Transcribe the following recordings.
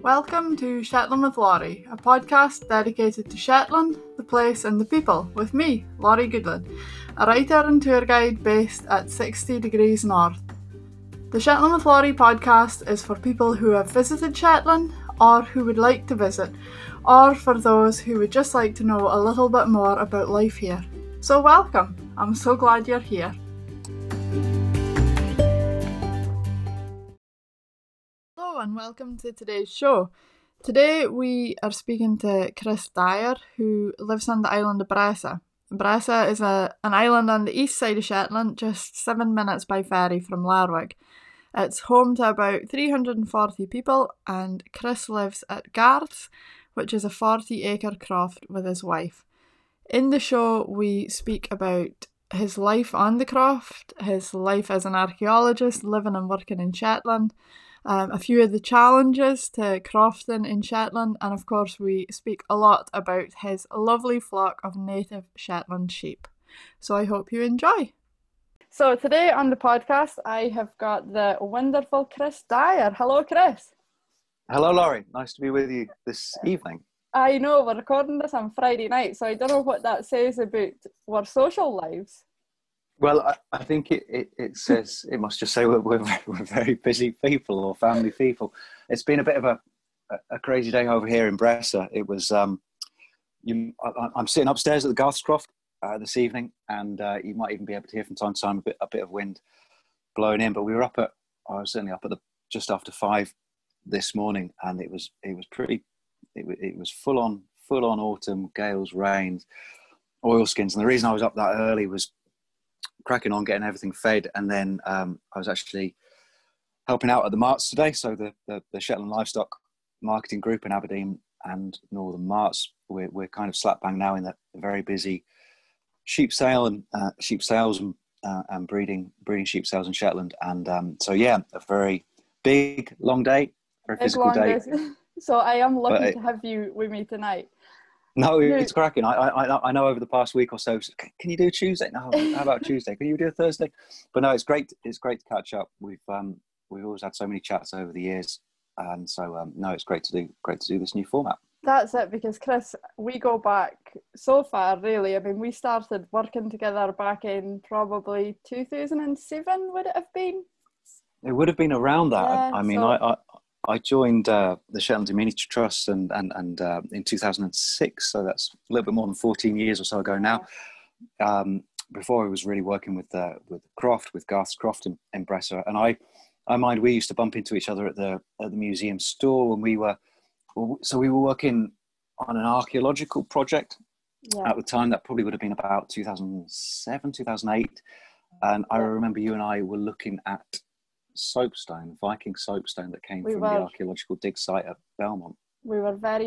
Welcome to Shetland with Laurie, a podcast dedicated to Shetland, the place and the people, with me, Laurie Goodland, a writer and tour guide based at 60 degrees north. The Shetland with Laurie podcast is for people who have visited Shetland, or who would like to visit, or for those who would just like to know a little bit more about life here. So welcome, I'm so glad you're here. Hello and welcome to today's show. Today we are speaking to Chris Dyer, who lives on the island of Bressa. Bressa is an island on the east side of Shetland, just 7 minutes by ferry from Lerwick. It's home to about 340 people, and Chris lives at Garth's, which is a 40-acre croft with his wife. In the show we speak about his life on the croft, his life as an archaeologist living and working in Shetland, a few of the challenges to crofting in Shetland, and of course we speak a lot about his lovely flock of native Shetland sheep. So I hope you enjoy. So today on the podcast I have got the wonderful Chris Dyer. Hello, Chris. Hello, Laurie. Nice to be with you this evening. I know, we're recording this on Friday night, so I don't know what that says about our social lives. Well, I think it says, it must just say we're very busy people or family people. It's been a bit of a crazy day over here in Bressa. It was, I'm sitting upstairs at the Garth's Croft this evening, and you might even be able to hear from time to time a bit of wind blowing in. But we were I was certainly up at just after 5 this morning, and it was full on autumn, gales, rains, oilskins. And the reason I was up that early was cracking on getting everything fed, and then I was actually helping out at the marts today. So the Shetland Livestock Marketing Group in Aberdeen and Northern Marts, we're kind of slap bang now in the very busy sheep sales and breeding sheep sales in Shetland. And so yeah, a very big long day, very physical day. So I am lucky to have you with me tonight. No, it's cracking. I know over the past week or so, can you do Tuesday? No, how about Tuesday? Can you do a Thursday? But no, it's great. It's great to catch up. We've always had so many chats over the years, and so no, it's great to do this new format. That's it, because Chris, we go back so far, really. I mean, we started working together back in probably 2007. Would it have been? It would have been around that. Yeah, I mean, I joined the Shetland Immunity Trust and in 2006, so that's a little bit more than 14 years or so ago now. Before I was really working with Croft, with Garth's Croft in Bressa, and I mind we used to bump into each other at the museum store when we were working on an archaeological project at the time. That probably would have been about 2007, 2008, and I remember you and I were looking at soapstone, Viking soapstone that came from the archaeological dig site at Belmont. We were very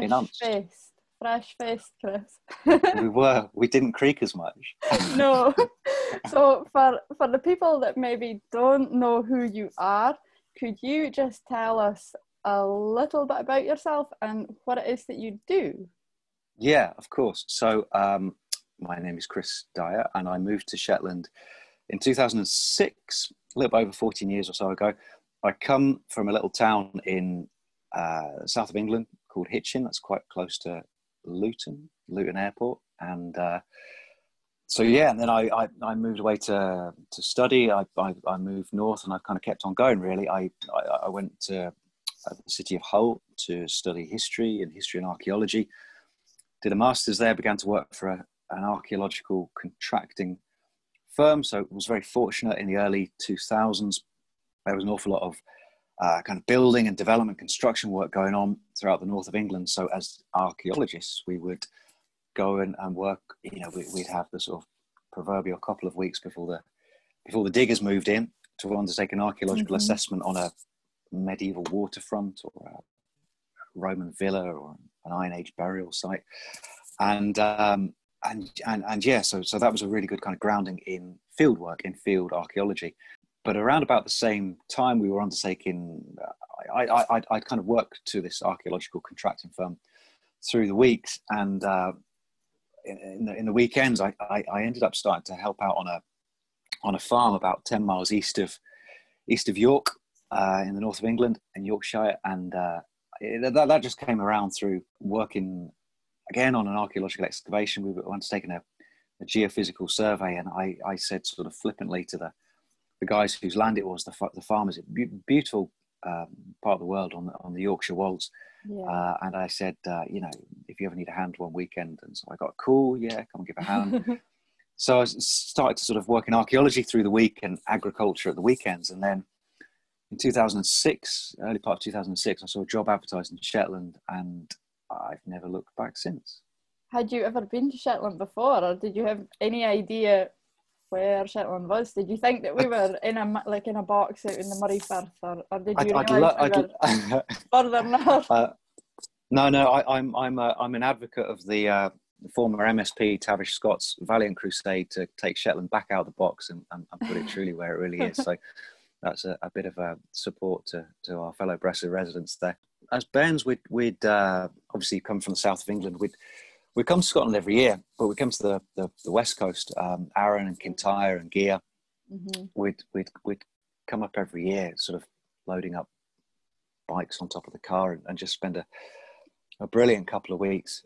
fresh-faced, Chris. We didn't creak as much. No. So for the people that maybe don't know who you are, could you just tell us a little bit about yourself and what it is that you do? Yeah, of course. So my name is Chris Dyer, and I moved to Shetland in 2006, a little bit over 14 years or so ago. I come from a little town in south of England called Hitchin. That's quite close to Luton Airport. And so, yeah, and then I moved away to study. I moved north, and I kind of kept on going, really. I went to the city of Hull to study history and archaeology. Did a master's there, began to work for an archaeological contracting firm. So was very fortunate in the early 2000s. There was an awful lot of kind of building and development construction work going on throughout the north of England. So as archaeologists, we would go and work, we'd have the sort of proverbial couple of weeks before the diggers moved in to undertake an archaeological assessment on a medieval waterfront or a Roman villa or an Iron Age burial site. And yeah, so that was a really good kind of grounding in field work, in field archaeology. But around about the same time, we were undertaking, I'd kind of worked to this archaeological contracting firm through the weeks, and in the weekends, I ended up starting to help out on a farm about 10 miles east of York, in the north of England, in Yorkshire, and that just came around through working again on an archaeological excavation. We were once taking a geophysical survey, and I said sort of flippantly to the guys whose land it was, the farmers, beautiful part of the world on the Yorkshire Wolds. Yeah. And I said, if you ever need a hand one weekend, and so I got cool, yeah, come and give a hand. So I started to sort of work in archaeology through the week and agriculture at the weekends. And then in 2006, early part of 2006, I saw a job advertised in Shetland, and I've never looked back since. Had you ever been to Shetland before, or did you have any idea where Shetland was? Did you think that we were in a box out in the Murray Firth, or did you realise we were further north? No, I'm an advocate of the former MSP Tavish Scott's valiant crusade to take Shetland back out of the box and put it truly where it really is. So that's a bit of a support to our fellow Brescia residents there. As Bairns, we'd obviously come from the south of England. We'd come to Scotland every year, but we come to the west coast, Arran and Kintyre and Gigha. Mm-hmm. We'd come up every year, sort of loading up bikes on top of the car and just spend a brilliant couple of weeks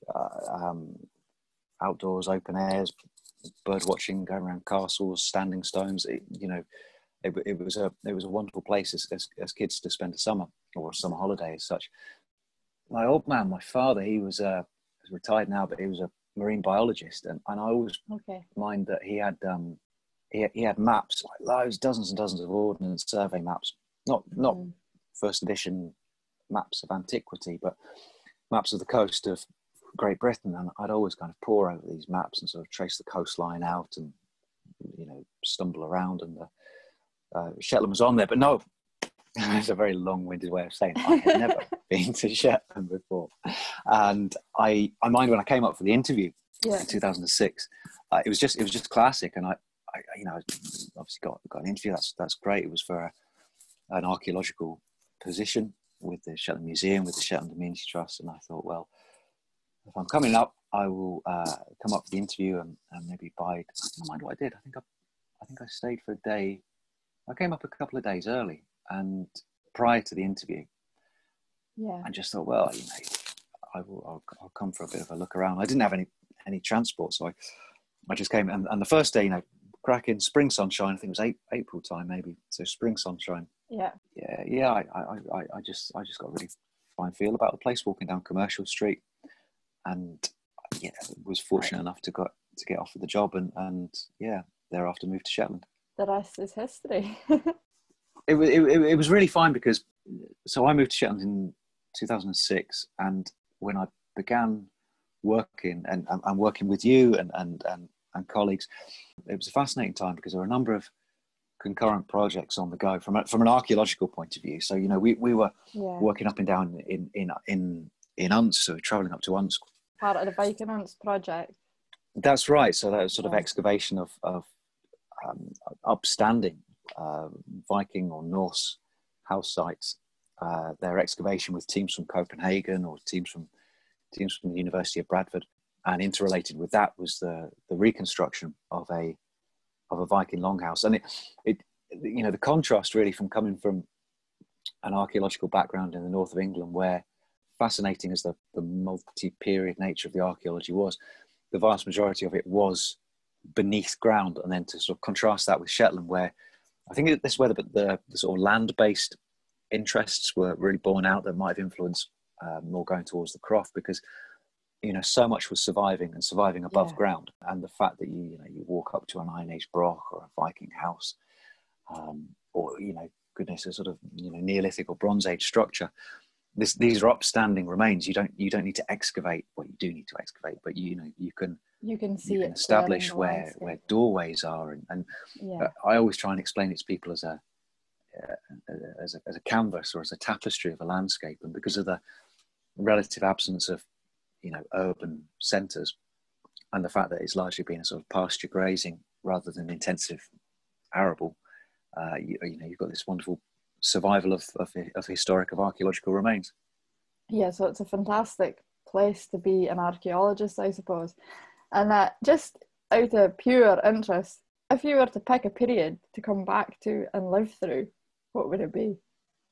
outdoors, open airs, bird watching, going around castles, standing stones. It was a wonderful place as kids to spend a summer or a summer holiday as such. My old man, my father, he was retired now, but he was a marine biologist, and I always mind that he had maps, like loads, dozens and dozens of ordnance survey maps, not first edition maps of antiquity, but maps of the coast of Great Britain. And I'd always kind of pore over these maps and sort of trace the coastline out and stumble around, and Shetland was on there. But no, it's a very long-winded way of saying I had never been to Shetland before. And I mind when I came up for the interview in 2006, it was just classic. And I obviously got an interview. That's great. It was for an archaeological position with the Shetland Museum, with the Shetland Amenity Trust. And I thought, well, if I'm coming up, I will come up for the interview and maybe bide. I don't mind what I did. I think I stayed for a day. I came up a couple of days early, and prior to the interview, and just thought, well, I'll come for a bit of a look around. I didn't have any transport, so I just came. And the first day, cracking spring sunshine. I think it was April time, maybe. So spring sunshine. Yeah. I just got a really fine feel about the place. Walking down Commercial Street, and was fortunate enough to get offered the job, and thereafter moved to Shetland. The rest is history. It was really fine because, so I moved to Shetland in 2006, and when I began working and working with you and colleagues, it was a fascinating time because there were a number of concurrent projects on the go from an archaeological point of view. So we were working up and down in Unst, so travelling up to Unst. Part of the Viking Unst project. That's right. So that was sort of excavation of upstanding Viking or Norse house sites. Their excavation with teams from Copenhagen or teams from the University of Bradford, and interrelated with that was the reconstruction of a Viking longhouse. And it the contrast really from coming from an archaeological background in the north of England, where fascinating as the multi-period nature of the archaeology was, the vast majority of it was beneath ground, and then to sort of contrast that with Shetland, where I think this where the sort of land-based interests were really borne out, that might have influenced more going towards the croft, because so much was surviving above ground, and the fact that you walk up to an Iron Age broch or a Viking house, or a sort of Neolithic or Bronze Age structure. These are upstanding remains. You don't need to excavate. Well, you do need to excavate, but you can establish where doorways are, and I always try and explain it to people as a canvas or as a tapestry of a landscape. And because of the relative absence of urban centres, and the fact that it's largely been a sort of pasture grazing rather than intensive arable, you've got this wonderful survival of archaeological remains. Yeah, so it's a fantastic place to be an archaeologist, I suppose. And just out of pure interest, if you were to pick a period to come back to and live through, what would it be?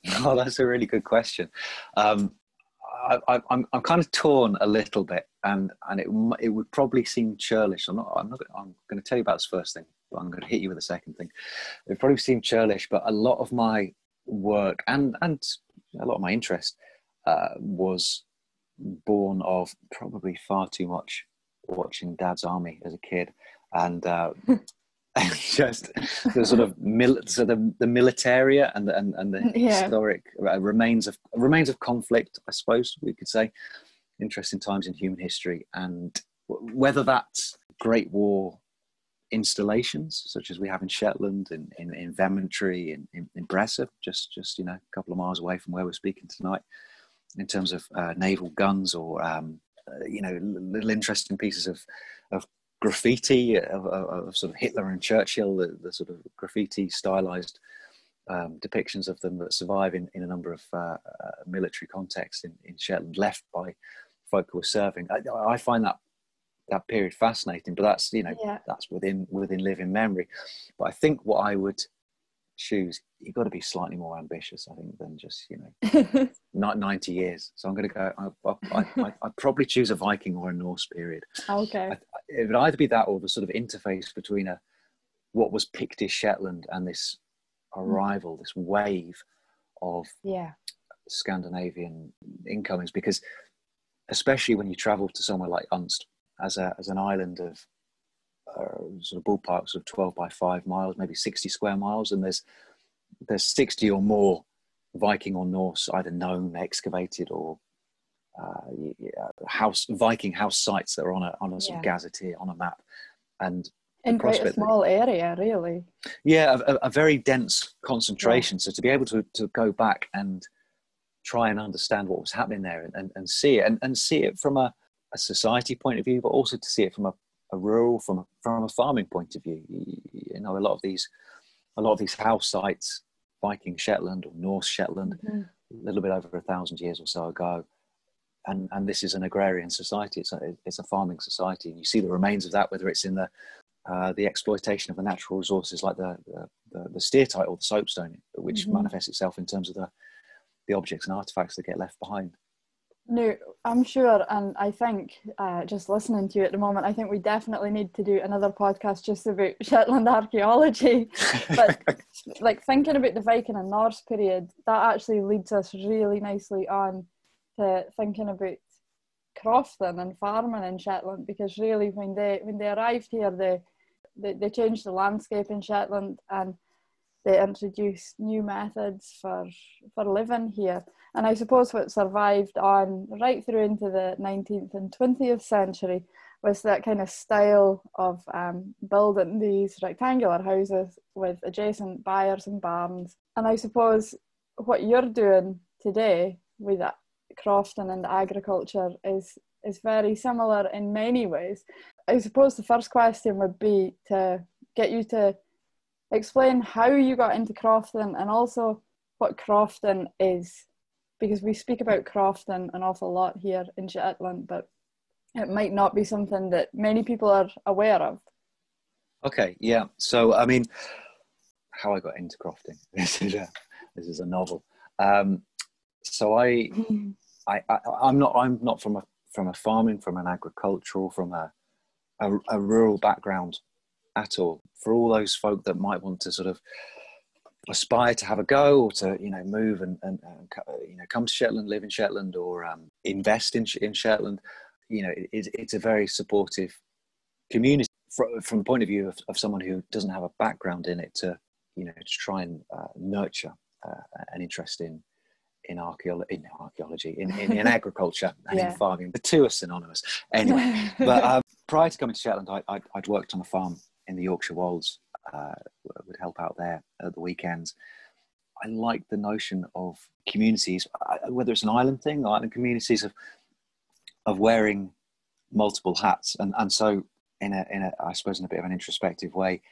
Oh, that's a really good question. Um, I'm kind of torn a little bit, and it would probably seem churlish. I'm going to tell you about this first thing, but I'm going to hit you with the second thing. It would probably seem churlish, but a lot of my work and a lot of my interest was born of probably far too much watching Dad's Army as a kid, and just the sort of the militaria and the Yeah. historic remains of conflict, I suppose we could say. Interesting times in human history, and whether that's Great War installations such as we have in Shetland, in Vemmentry, in Bressa, just a couple of miles away from where we're speaking tonight, in terms of naval guns, or little interesting pieces of graffiti of sort of Hitler and Churchill, the sort of graffiti stylized depictions of them that survive in a number of military contexts in Shetland, left by folk who were serving. I find that period fascinating, but that's that's within living memory. But I think what I would choose, you've got to be slightly more ambitious, I think, than just not 90 years. So I'm going to go, I'd probably choose a Viking or a Norse period. Okay. It would either be that, or the sort of interface between what was Pictish Shetland and this arrival, this wave of Scandinavian incomings, because especially when you travel to somewhere like Unst as an island of sort of ballparks of 12 by 5 miles, maybe 60 square miles, and there's 60 or more Viking or Norse, either known, excavated, or Viking house sites that are on a sort of gazetteer, on a map, and in quite a small area, really. Yeah, a very dense concentration. So to be able to go back and try and understand what was happening there, and see it, and see it from a society point of view, but also to see it from a rural, from a farming point of view. A lot of these house sites, Viking Shetland or Norse Shetland, a little bit over 1,000 years or so ago, and this is an agrarian society. It's a farming society, and you see the remains of that, whether it's in the exploitation of the natural resources like the steatite or the soapstone, which manifests itself in terms of the objects and artifacts that get left behind. No, I'm sure, and I think just listening to you at the moment, I think we definitely need to do another podcast just about Shetland archaeology. But like thinking about the Viking and Norse period, that actually leads us really nicely on to thinking about crofting and farming in Shetland, because really when they arrived here, they changed the landscape in Shetland, and they introduced new methods for living here. And I suppose what survived on right through into the 19th and 20th century was that kind of style of building these rectangular houses with adjacent byres and barns. And I suppose what you're doing today with that crofting and agriculture is very similar in many ways. I suppose the first question would be to get you to explain how you got into crofting, and also what crofting is, because we speak about crofting an awful lot here in Shetland, but it might not be something that many people are aware of. Okay, yeah. So, I mean, how I got into crofting. This is a novel. So I'm not from a farming, from an agricultural, from a rural background at all. For all those folk that might want to sort of aspire to have a go, or to move and come to Shetland, live in Shetland, or invest in Shetland, it's a very supportive community from the point of view of someone who doesn't have a background in it, to try and nurture an interest in archaeology, in agriculture and in farming. The two are synonymous anyway. But prior to coming to Shetland, I'd worked on a farm in the Yorkshire Wolds. Would help out there at the weekends. I like the notion of communities, whether it's an island thing, island communities of wearing multiple hats, and so in a I suppose in a bit of an introspective way,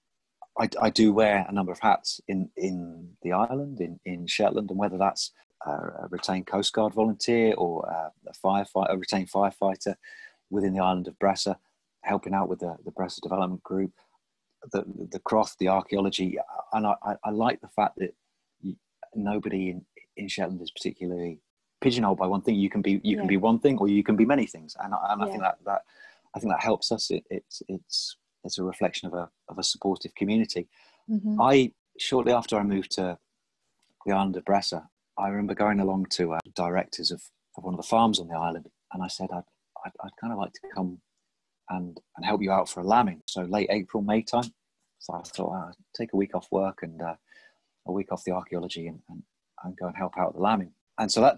I do wear a number of hats in the island, in Shetland, and whether that's a retained Coast Guard volunteer, or a retained firefighter within the island of Bressa, helping out with the Bressa Development Group, the croft, the archaeology. And I like the fact that nobody in Shetland is particularly pigeonholed by one thing. You can be one thing, or you can be many things, and I think that helps us. It's a reflection of a supportive community. Mm-hmm. Shortly after I moved to the island of Bressa, I remember going along to directors of one of the farms on the island, and I said I'd kind of like to come and help you out for a lambing. So late April, May time. So I thought I'd take a week off work and a week off the archaeology and go and help out with the lambing. And so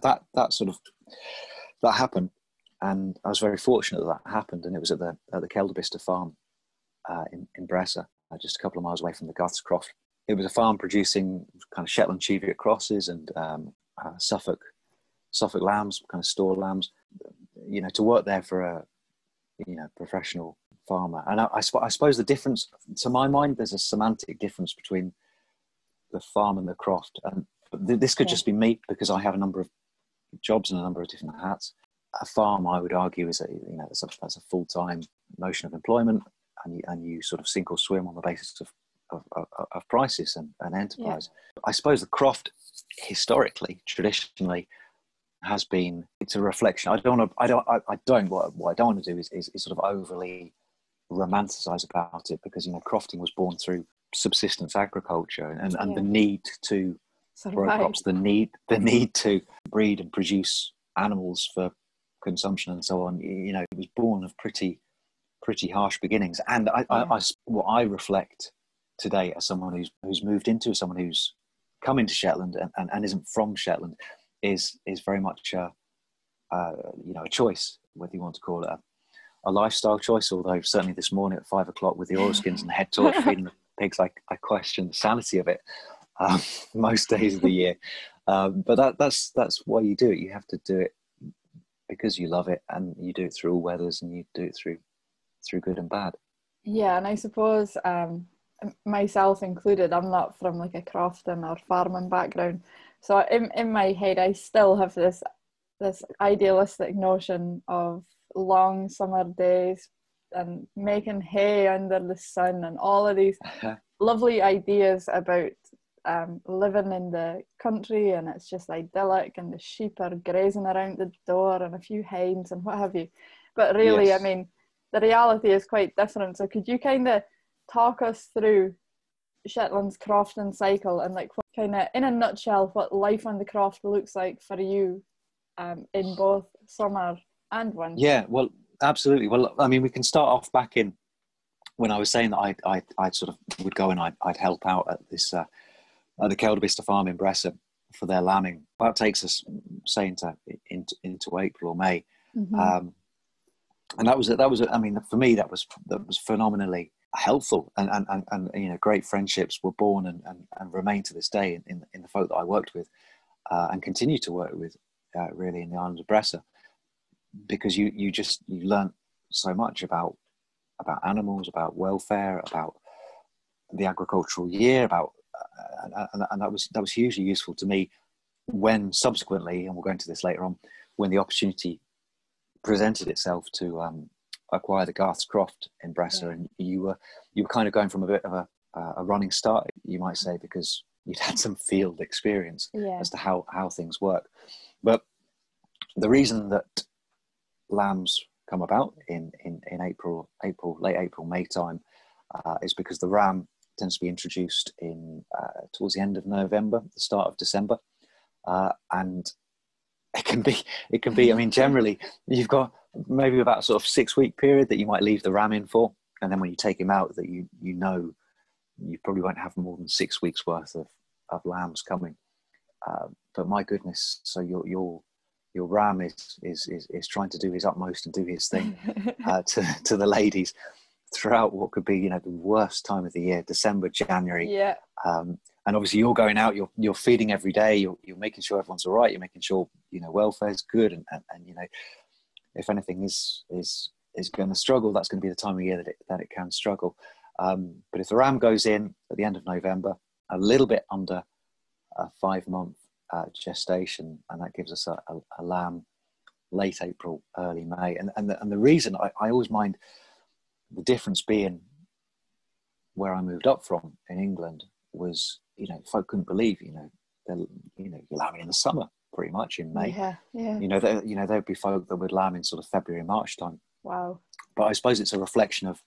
that happened, and I was very fortunate that happened. And it was at the Kelderbister farm in Bressa, just a couple of miles away from the Garth's Croft. It was a farm producing kind of Shetland Cheviot crosses and Suffolk lambs, kind of store lambs. You know, to work there for a professional farmer. And I suppose the difference, to my mind, there's a semantic difference between the farm and the croft. And this could just be me, because I have a number of jobs and a number of different hats. A farm, I would argue, is that's a full-time notion of employment, and you sort of sink or swim on the basis of prices and enterprise. Yeah. I suppose the croft, historically, traditionally, has been, it's a reflection. What I don't want to do is sort of overly romanticize about it, because crofting was born through subsistence agriculture and the need to grow crops, the need to breed and produce animals for consumption and so on. It was born of pretty harsh beginnings. And what I reflect today as someone who's moved into, someone who's come into Shetland and isn't from Shetland, is very much a choice, whether you want to call it a lifestyle choice. Although certainly this morning at 5 o'clock with the oilskins and the head torch feeding the pigs, I question the sanity of it most days of the year. But that's why you do it. You have to do it because you love it, and you do it through all weathers, and you do it through good and bad. Yeah, and I suppose myself included, I'm not from like a crofting or farming background. So in my head, I still have this idealistic notion of long summer days and making hay under the sun and all of these lovely ideas about living in the country, and it's just idyllic, and the sheep are grazing around the door and a few hens and what have you. But really, yes. I mean, the reality is quite different. So could you kind of talk us through Shetland's crofting cycle, and like what kind of, in a nutshell, what life on the croft looks like for you in both summer and winter? Yeah, well, absolutely. Well, I mean, we can start off back in when I was saying that I sort of would go and I'd help out at this at the Kelderbister farm in Bressa for their lambing. That takes us, say, into April or May, and that was I mean, for me that was phenomenally helpful, and great friendships were born and remain to this day in the folk that I worked with and continue to work with really in the island of Bressa, because you learn so much about animals, about welfare, about the agricultural year, about and that was hugely useful to me when subsequently, and we'll go into this later on, when the opportunity presented itself to acquire the Garth's Croft in Bressa, and you were kind of going from a bit of a running start, you might say, because you'd had some field experience as to how things work. But the reason that lambs come about in late April, May time is because the ram tends to be introduced towards the end of November, the start of December, and it can be. I mean, generally you've got maybe about sort of 6-week period that you might leave the ram in for, and then when you take him out, that you probably won't have more than 6 weeks worth of lambs coming. But my goodness, so your ram is trying to do his utmost and do his thing to the ladies throughout what could be the worst time of the year, December, January. Yeah. And obviously you're going out, you're feeding every day, you're making sure everyone's all right, you're making sure welfare is good, and if anything is going to struggle, that's going to be the time of year that it can struggle. But if the ram goes in at the end of November, a little bit under a 5-month gestation, and that gives us a lamb late April, early May. And the reason I always mind the difference being where I moved up from in England was, folk couldn't believe, you're lambing in the summer pretty much in May. Yeah, yeah. There'd be folk that would lamb in sort of February, March time. Wow. But I suppose it's a reflection of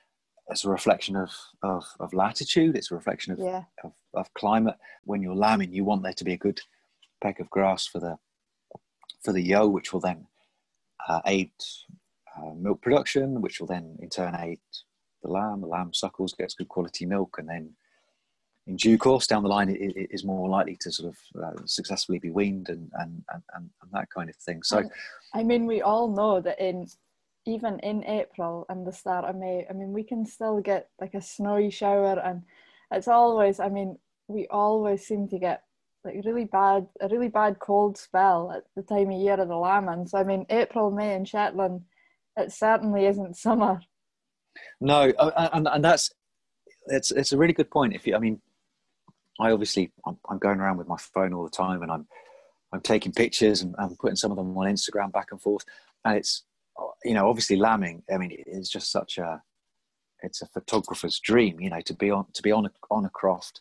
latitude. It's a reflection of climate. When you're lambing, you want there to be a good peck of grass for the yo, which will then aid milk production, which will then in turn aid the lamb. The lamb suckles, gets good quality milk, and then in due course down the line it is more likely to sort of successfully be weaned and that kind of thing. So I mean, we all know that even in April and the start of May, I mean, we can still get like a snowy shower, and it's always, I mean, we always seem to get like a really bad cold spell at the time of year of the lambing. So I mean, April, May in Shetland, it certainly isn't summer. No, and it's a really good point. I'm going around with my phone all the time, and I'm taking pictures and I'm putting some of them on Instagram back and forth, and it's, obviously lambing, I mean, it's just it's a photographer's dream, to be on a croft,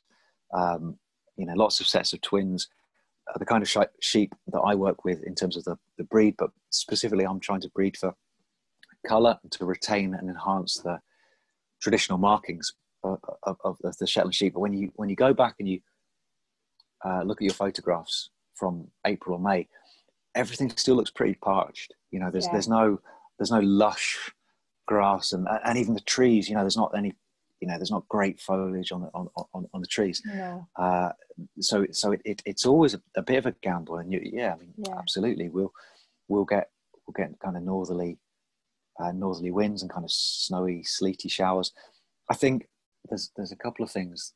lots of sets of twins, the kind of sheep that I work with in terms of the breed, but specifically I'm trying to breed for colour and to retain and enhance the traditional markings of the Shetland sheep. But when you go back and you look at your photographs from April or May, everything still looks pretty parched. There's no lush grass, and even the trees. There's not any. There's not great foliage on the trees. No. So it's always a bit of a gamble, and absolutely, we'll get kind of northerly winds and kind of snowy, sleety showers. I think there's a couple of things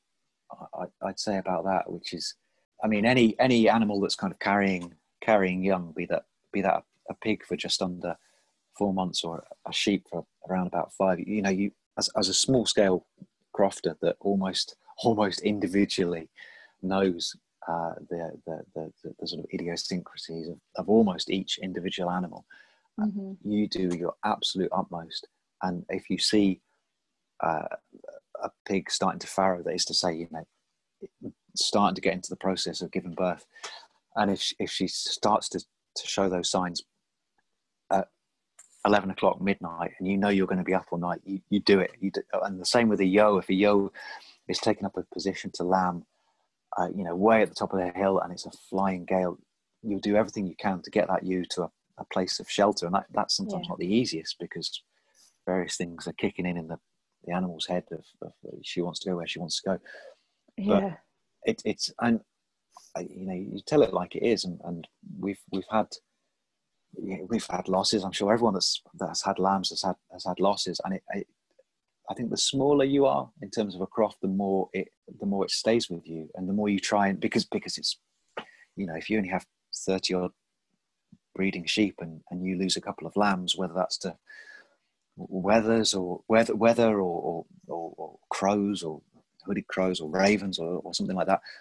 I'd say about that, which is, I mean, any animal that's kind of carrying young, be that a pig for just under 4 months or a sheep for around about 5, you as a small scale crofter that almost individually knows the sort of idiosyncrasies of almost each individual animal. Mm-hmm. You do your absolute utmost, and if you see a pig starting to farrow, that is to say, starting to get into the process of giving birth, and if she starts to show those signs at 11 o'clock midnight, and you're going to be up all night, you do it. And the same with a yo. If a yo is taking up a position to lamb, way at the top of the hill, and it's a flying gale, you'll do everything you can to get that ewe to a place of shelter, and that's sometimes not the easiest, because various things are kicking in the animal's head of she wants to go where she wants to go. Yeah. But it's and you tell it like it is, and we've had losses. I'm sure everyone that's had lambs has had losses, and I think the smaller you are in terms of a croft, the more it stays with you, and the more you try, and because it's, if you only have 30 odd breeding sheep and you lose a couple of lambs, whether that's to weather or crows or hooded crows or ravens or something like that,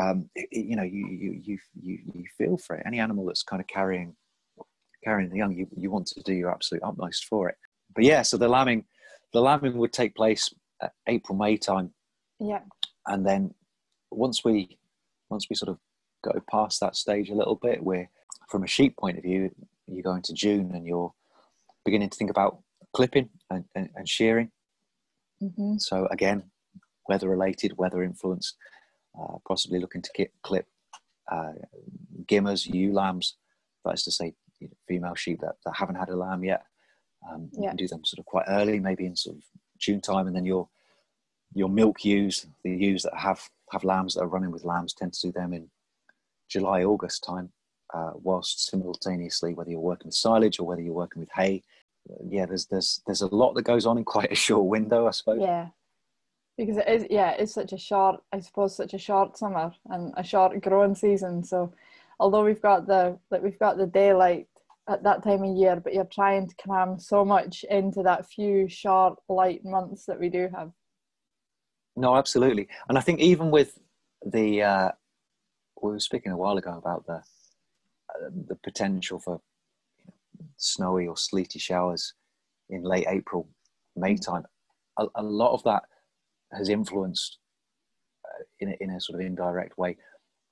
you feel for it. Any animal that's kind of carrying the young, you want to do your absolute utmost for it. But yeah, so the lambing would take place at April, May time. Yeah. And then once we sort of go past that stage a little bit, where from a sheep point of view, you go into June and you're beginning to think about clipping and shearing. Mm-hmm. So again, weather related, weather influenced, possibly looking to clip gimmers, ewe lambs, that is to say, female sheep that haven't had a lamb yet. You can do them sort of quite early, maybe in sort of June time, and then your milk ewes, the ewes that have lambs that are running with lambs, tend to do them in July, August time, whilst simultaneously, whether you're working with silage or whether you're working with hay, there's a lot that goes on in quite a short window, I suppose. Yeah, because it's such a short summer and a short growing season. So although we've got the daylight at that time of year, but you're trying to cram so much into that few short light months that we do have. No, absolutely. And I think even with we were speaking a while ago about the potential for snowy or sleety showers in late April, May time. A lot of that has influenced in a sort of indirect way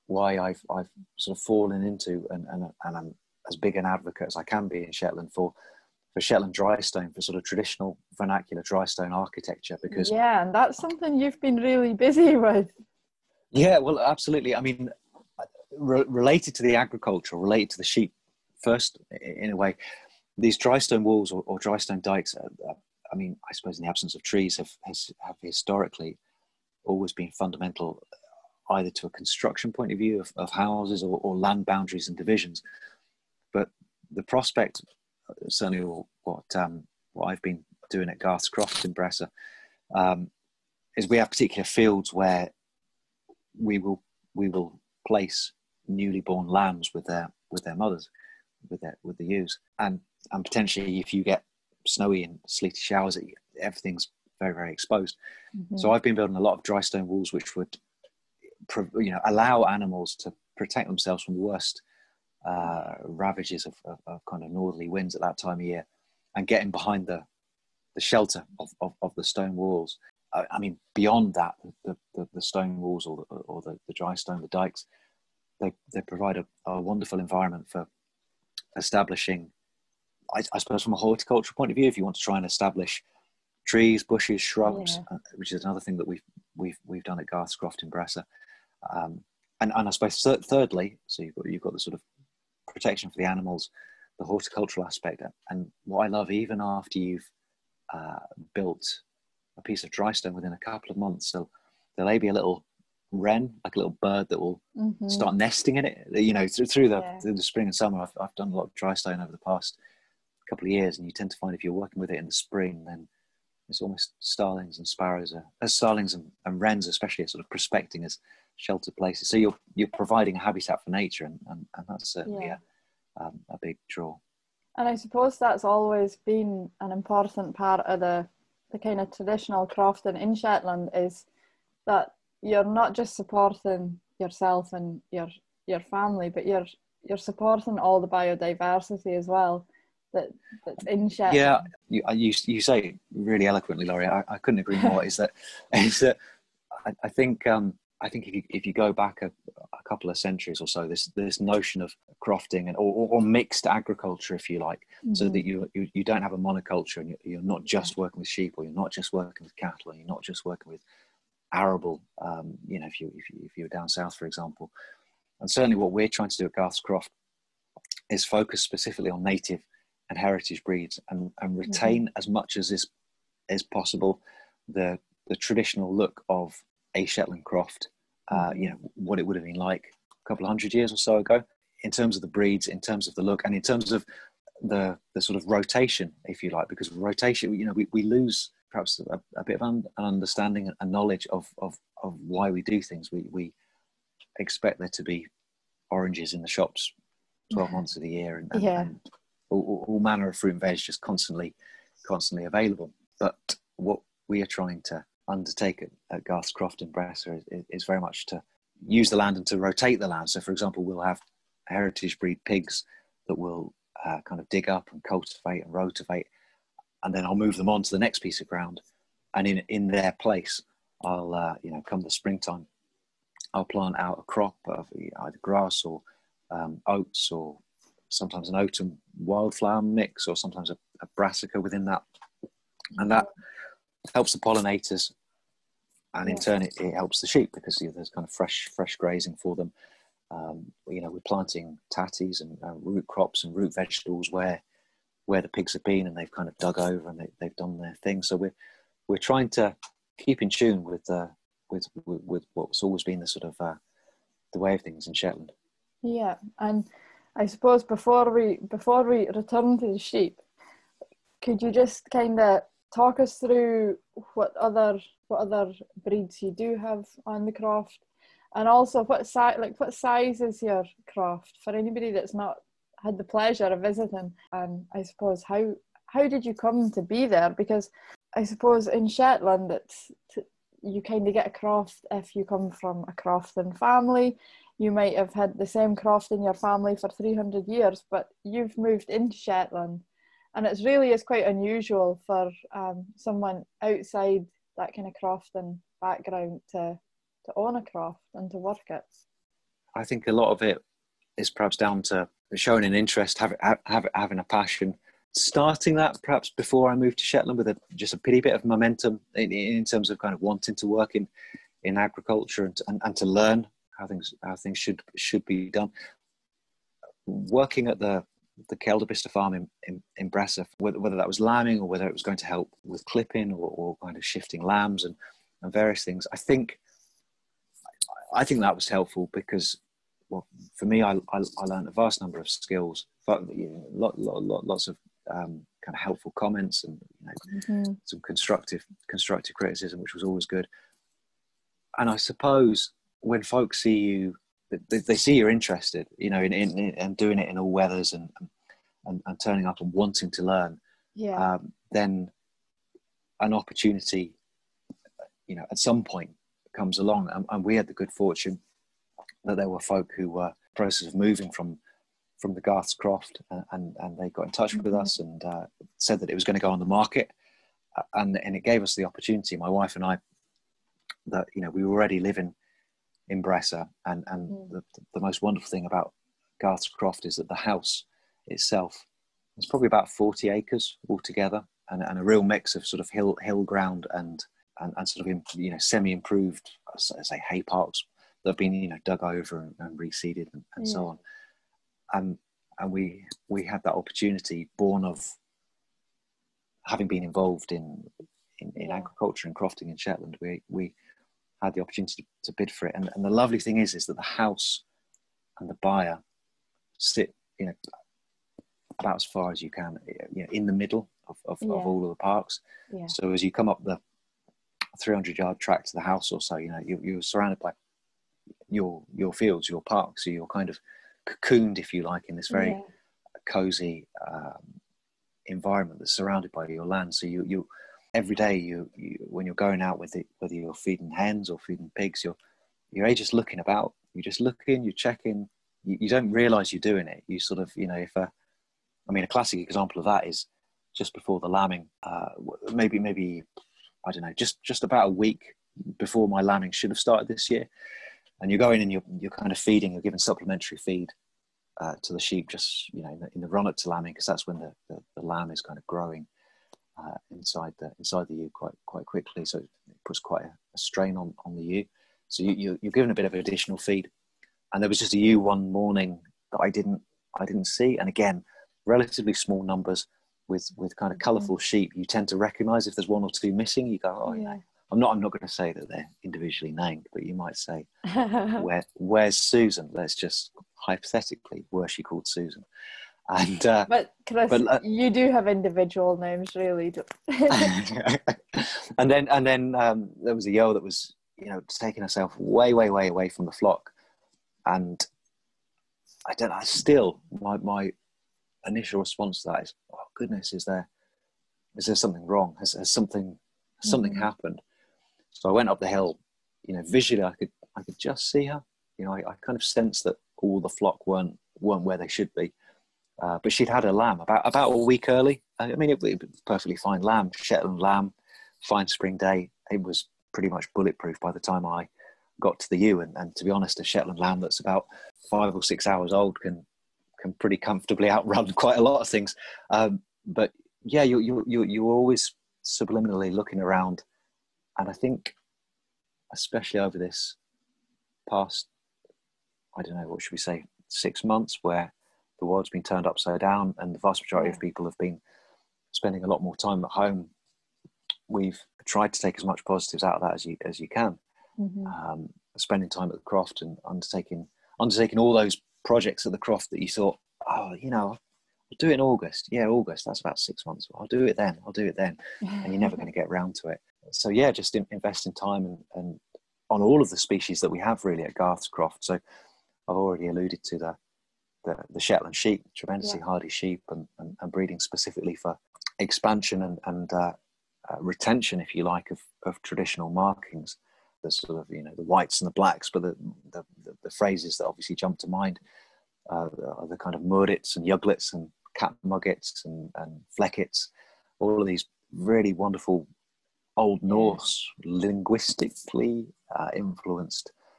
why I've sort of fallen into and I'm as big an advocate as I can be in Shetland for Shetland dry stone, for sort of traditional vernacular dry stone architecture, because Yeah, and that's something you've been really busy with. yeah, well, absolutely. I mean, related to the agriculture, related to the sheep first, in a way, these dry stone walls or dry stone dikes, I mean, I suppose in the absence of trees have historically always been fundamental, either to a construction point of view of houses or land boundaries and divisions. But the prospect, certainly what I've been doing at Garth's Croft in Bressa, is we have particular fields where we will place newly born lambs with their mothers, with the ewes, and potentially if you get snowy and sleety showers, everything's very, very exposed. Mm-hmm. So I've been building a lot of dry stone walls which would allow animals to protect themselves from the worst ravages of kind of northerly winds at that time of year, and getting behind the shelter of the stone walls. I mean, beyond that, the stone walls or the dry stone, the dikes, they provide a wonderful environment for establishing, I suppose, from a horticultural point of view, if you want to try and establish trees, bushes, shrubs, which is another thing that we've done at Garth's Croft in Bressa, and I suppose thirdly, so you've got the sort of protection for the animals, the horticultural aspect, and what I love, even after you've built a piece of dry stone, within a couple of months, there'll be a little wren, like a little bird, that will start nesting in it. Through the spring and summer. I've done a lot of dry stone over the past couple of years, and you tend to find if you're working with it in the spring, then it's almost starlings and sparrows, starlings and wrens especially, are sort of prospecting as sheltered places. So you're providing a habitat for nature, and that's certainly a big draw. And I suppose that's always been an important part of the kind of traditional crofting in Shetland, is that you're not just supporting yourself and your family, but you're supporting all the biodiversity as well that's in Shetland. Yeah, you say it really eloquently, Laurie. I couldn't agree more. is that I think if you go back a couple of centuries or so, this notion of crofting or mixed agriculture, if you like, so that you don't have a monoculture, and you're not just working with sheep, or you're not just working with cattle, and you're not just working with arable. If you're down south, for example. And certainly what we're trying to do at Garth's Croft is focus specifically on native and heritage breeds, and retain as much as is possible the traditional look of a Shetland croft, what it would have been like a couple of hundred years or so ago, in terms of the breeds, in terms of the look, and in terms of the sort of rotation, if you like, because rotation, we lose perhaps a bit of an understanding and knowledge of why we do things. We expect there to be oranges in the shops 12 months of the year, and all manner of fruit and veg just constantly available. But what we are trying to undertake at Garth's Croft in Bressa is very much to use the land and to rotate the land. So, for example, we'll have heritage breed pigs that will kind of dig up and cultivate and rotivate, and then I'll move them on to the next piece of ground, and in their place, I'll come the springtime, I'll plant out a crop of either grass or oats, or sometimes an oat and wildflower mix, or sometimes a brassica within that, and that helps the pollinators, and in turn it helps the sheep, because there's kind of fresh grazing for them. We're planting tatties and root crops and root vegetables where the pigs have been, and they've kind of dug over and they've done their thing. So we're trying to keep in tune with what's always been the sort of the way of things in Shetland. Yeah, and I suppose before we return to the sheep, could you just kind of talk us through what other breeds you do have on the croft, and also what size is your croft for anybody that's not had the pleasure of visiting, and I suppose how did you come to be there? Because I suppose in Shetland you kind of get a croft if you come from a crofting family. You might have had the same croft in your family for 300 years, but you've moved into Shetland, and it really is quite unusual for someone outside that kind of crofting background to own a croft and to work it. I think a lot of it is perhaps down to showing an interest, having a passion. Starting that perhaps before I moved to Shetland with just a pretty bit of momentum in terms of kind of wanting to work in agriculture and to learn how things should be done. Working at the Kelderbista farm in Bressa, whether that was lambing or whether it was going to help with clipping or kind of shifting lambs and various things, I think that was helpful because, well, for me, I learned a vast number of skills, but lots of kind of helpful comments and some constructive criticism, which was always good. And I suppose when folks see you, they see you're interested, in doing it in all weathers and turning up and wanting to learn. Then an opportunity, at some point comes along, and we had the good fortune that there were folk who were in the process of moving from the Garth's Croft, and they got in touch with us and said that it was going to go on the market, and it gave us the opportunity, my wife and I, that we were already living in Bressa, and the most wonderful thing about Garth's Croft is that the house itself is probably about 40 acres altogether, and a real mix of sort of hill ground and sort of semi-improved, say, hay parks that have been dug over and reseeded and so on. And we had that opportunity born of having been involved in agriculture and crofting in Shetland. We had the opportunity to bid for it, and the lovely thing is that the house and the buyer sit about as far as you can, in the middle of all of the parks. So as you come up the 300-yard track to the house or so, you're surrounded by your fields, your parks, so you're kind of cocooned, if you like, in this very cozy environment that's surrounded by your land. So you every day you when you're going out with it, whether you're feeding hens or feeding pigs, you're just looking about. You're just looking, you're checking. You don't realise you're doing it. You sort of, a classic example of that is just before the lambing, maybe I don't know, just about a week before my lambing should have started this year, and you're going and you're kind of feeding. You're giving supplementary feed to the sheep, just in the run up to lambing, because that's when the lamb is kind of growing inside the ewe quite quickly, so it puts quite a strain on the ewe. So you're given a bit of additional feed, and there was just a ewe one morning that I didn't see, and again, relatively small numbers with kind of colourful sheep. You tend to recognise if there's one or two missing. You go, I'm not going to say that they're individually named, but you might say, where's Susan? Let's just hypothetically, were she called Susan? And but Chris, you do have individual names, really. and then there was a ewe that was taking herself way away from the flock, and I don't know. Still, my initial response to that is, oh goodness, is there something wrong? Has something happened? So I went up the hill. Visually, I could just see her. I kind of sensed that all the flock weren't where they should be. But she'd had a lamb about a week early. It was perfectly fine lamb, Shetland lamb, fine spring day. It was pretty much bulletproof by the time I got to the ewe. And to be honest, a Shetland lamb that's about 5 or 6 hours old can pretty comfortably outrun quite a lot of things. But yeah, you're always subliminally looking around, and I think, especially over this past, I don't know, what should we say, 6 months, where the world's been turned upside down and the vast majority of people have been spending a lot more time at home, we've tried to take as much positives out of that as you can. Spending time at the croft and undertaking all those projects at the croft that you thought, I'll do it in August. Yeah, August, that's about 6 months. I'll do it then. And you're never going to get around to it. So yeah, just invest in time and on all of the species that we have really at Garth's Croft. So I've already alluded to the Shetland sheep, tremendously hardy sheep, and breeding specifically for expansion and retention, if you like, of traditional markings. The sort of, the whites and the blacks, but the phrases that obviously jump to mind are the kind of murdits and yuglets and catmuggets and fleckets, all of these really wonderful Old Norse, linguistically influenced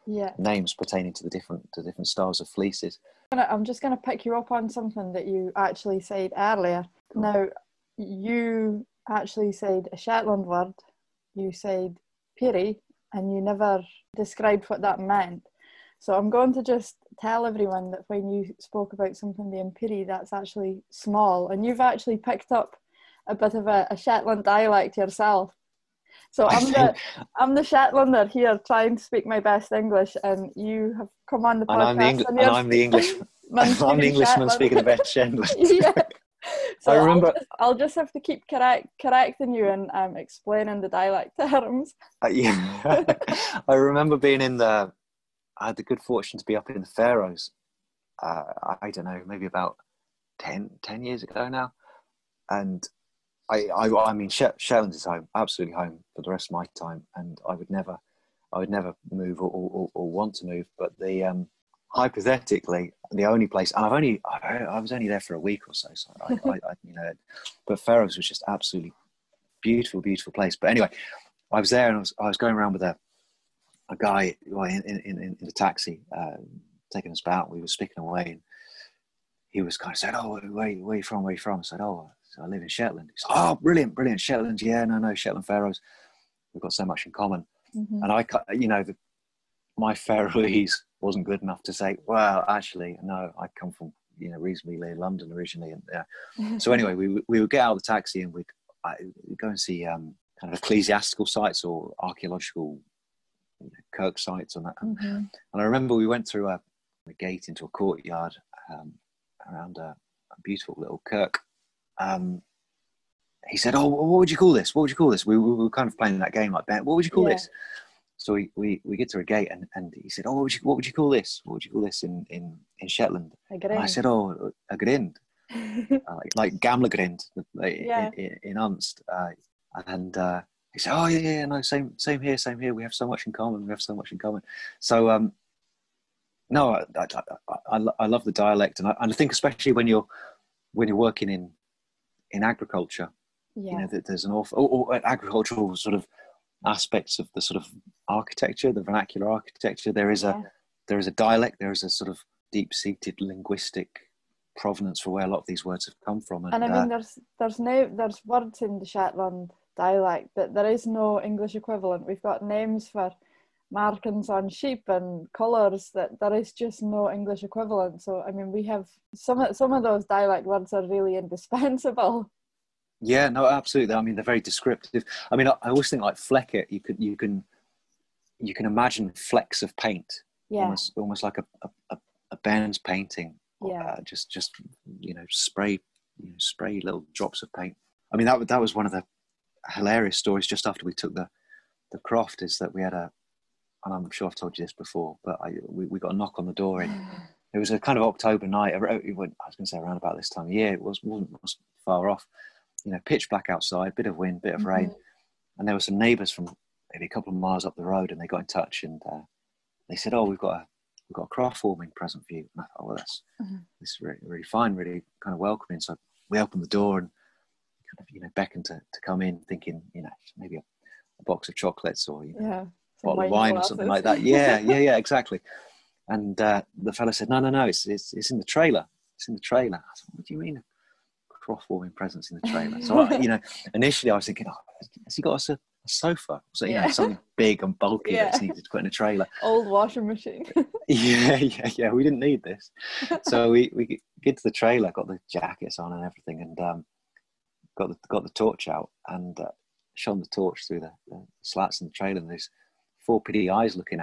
Yeah. names pertaining to the different styles of fleeces. I'm just going to pick you up on something that you actually said earlier. Cool. Now, you actually said a Shetland word. You said Peary, and you never described what that meant. So I'm going to just tell everyone that when you spoke about something being Peary, that's actually small. And you've actually picked up a bit of a Shetland dialect yourself. So I'm the Shetlander here trying to speak my best English, and you have come on the And podcast. I'm the Englishman. I'm the Englishman speaking the best Shetland. Yeah. So I remember. I'll just have to keep correcting you and explaining the dialect terms. Yeah, I remember being I had the good fortune to be up in the Faroes. I don't know, maybe about 10 years ago now, and I mean, Shetland is home, absolutely home for the rest of my time, and I would never move or want to move. But the hypothetically, the only place, and I was only there for a week or so, so I you know, but Faroes was just absolutely beautiful place. But anyway, I was there, and I was going around with a guy in the taxi, taking us about. We were speaking away, and he was kind of said, "Oh, where are you from? Where are you from?" I said, "Oh, I live in Shetland." He said, "Oh, brilliant, Shetland. Yeah, no, Shetland Faroes. We've got so much in common." Mm-hmm. And my Faroese wasn't good enough to say, "Well, actually, no, I come from reasonably near London originally." And so anyway, we would get out of the taxi and we'd go and see kind of ecclesiastical sites or archaeological kirk sites and that. Mm-hmm. And I remember we went through a gate into a courtyard around a beautiful little kirk. He said, "Oh, what would you call this? What would you call this?" We were kind of playing that game like that. What would you call this? So we get to a gate and he said, "Oh, what would you call this? What would you call this in Shetland?" And I said, "Oh, a grind." like Gamla in Unst. And he said, "Oh yeah, no, same here. We have so much in common. So no, I love the dialect, and I think especially when you're working in agriculture, that there's an awful or agricultural sort of aspects of the sort of architecture, the vernacular architecture. There is a dialect. There is a sort of deep-seated linguistic provenance for where a lot of these words have come from. And I mean, there's words in the Shetland dialect that there is no English equivalent. We've got names for markings on sheep and colours that there is just no English equivalent. So I mean, we have some of those dialect words are really indispensable. Yeah, no, absolutely. I mean, they're very descriptive. I mean, I always think like fleck it. You can imagine flecks of paint, almost like a band's painting. Just spray little drops of paint. I mean, that was one of the hilarious stories just after we took the croft, is that we had and I'm sure I've told you this before, but we got a knock on the door. It was a kind of October night. I was going to say around about this time of year. It wasn't far off. Pitch black outside, bit of wind, bit of rain, and there were some neighbours from maybe a couple of miles up the road, and they got in touch and they said, "Oh, we've got a croft warming present for you." And I thought, "Well, this is really, really fine, really kind of welcoming." So we opened the door and kind of beckoned to come in, thinking maybe a box of chocolates or a bottle of wine or something like that. Yeah, exactly. And the fella said, "No, it's in the trailer. It's in the trailer." I said, "What do you mean? Croft warming presents in the trailer?" So initially I was thinking, "Oh, has he got us a sofa?" So something big and bulky that's needed to put in a trailer. Old washing machine. Yeah. We didn't need this. So we get to the trailer, got the jackets on and everything, and got the torch out and shone the torch through the slats in the trailer. And there's four little eyes looking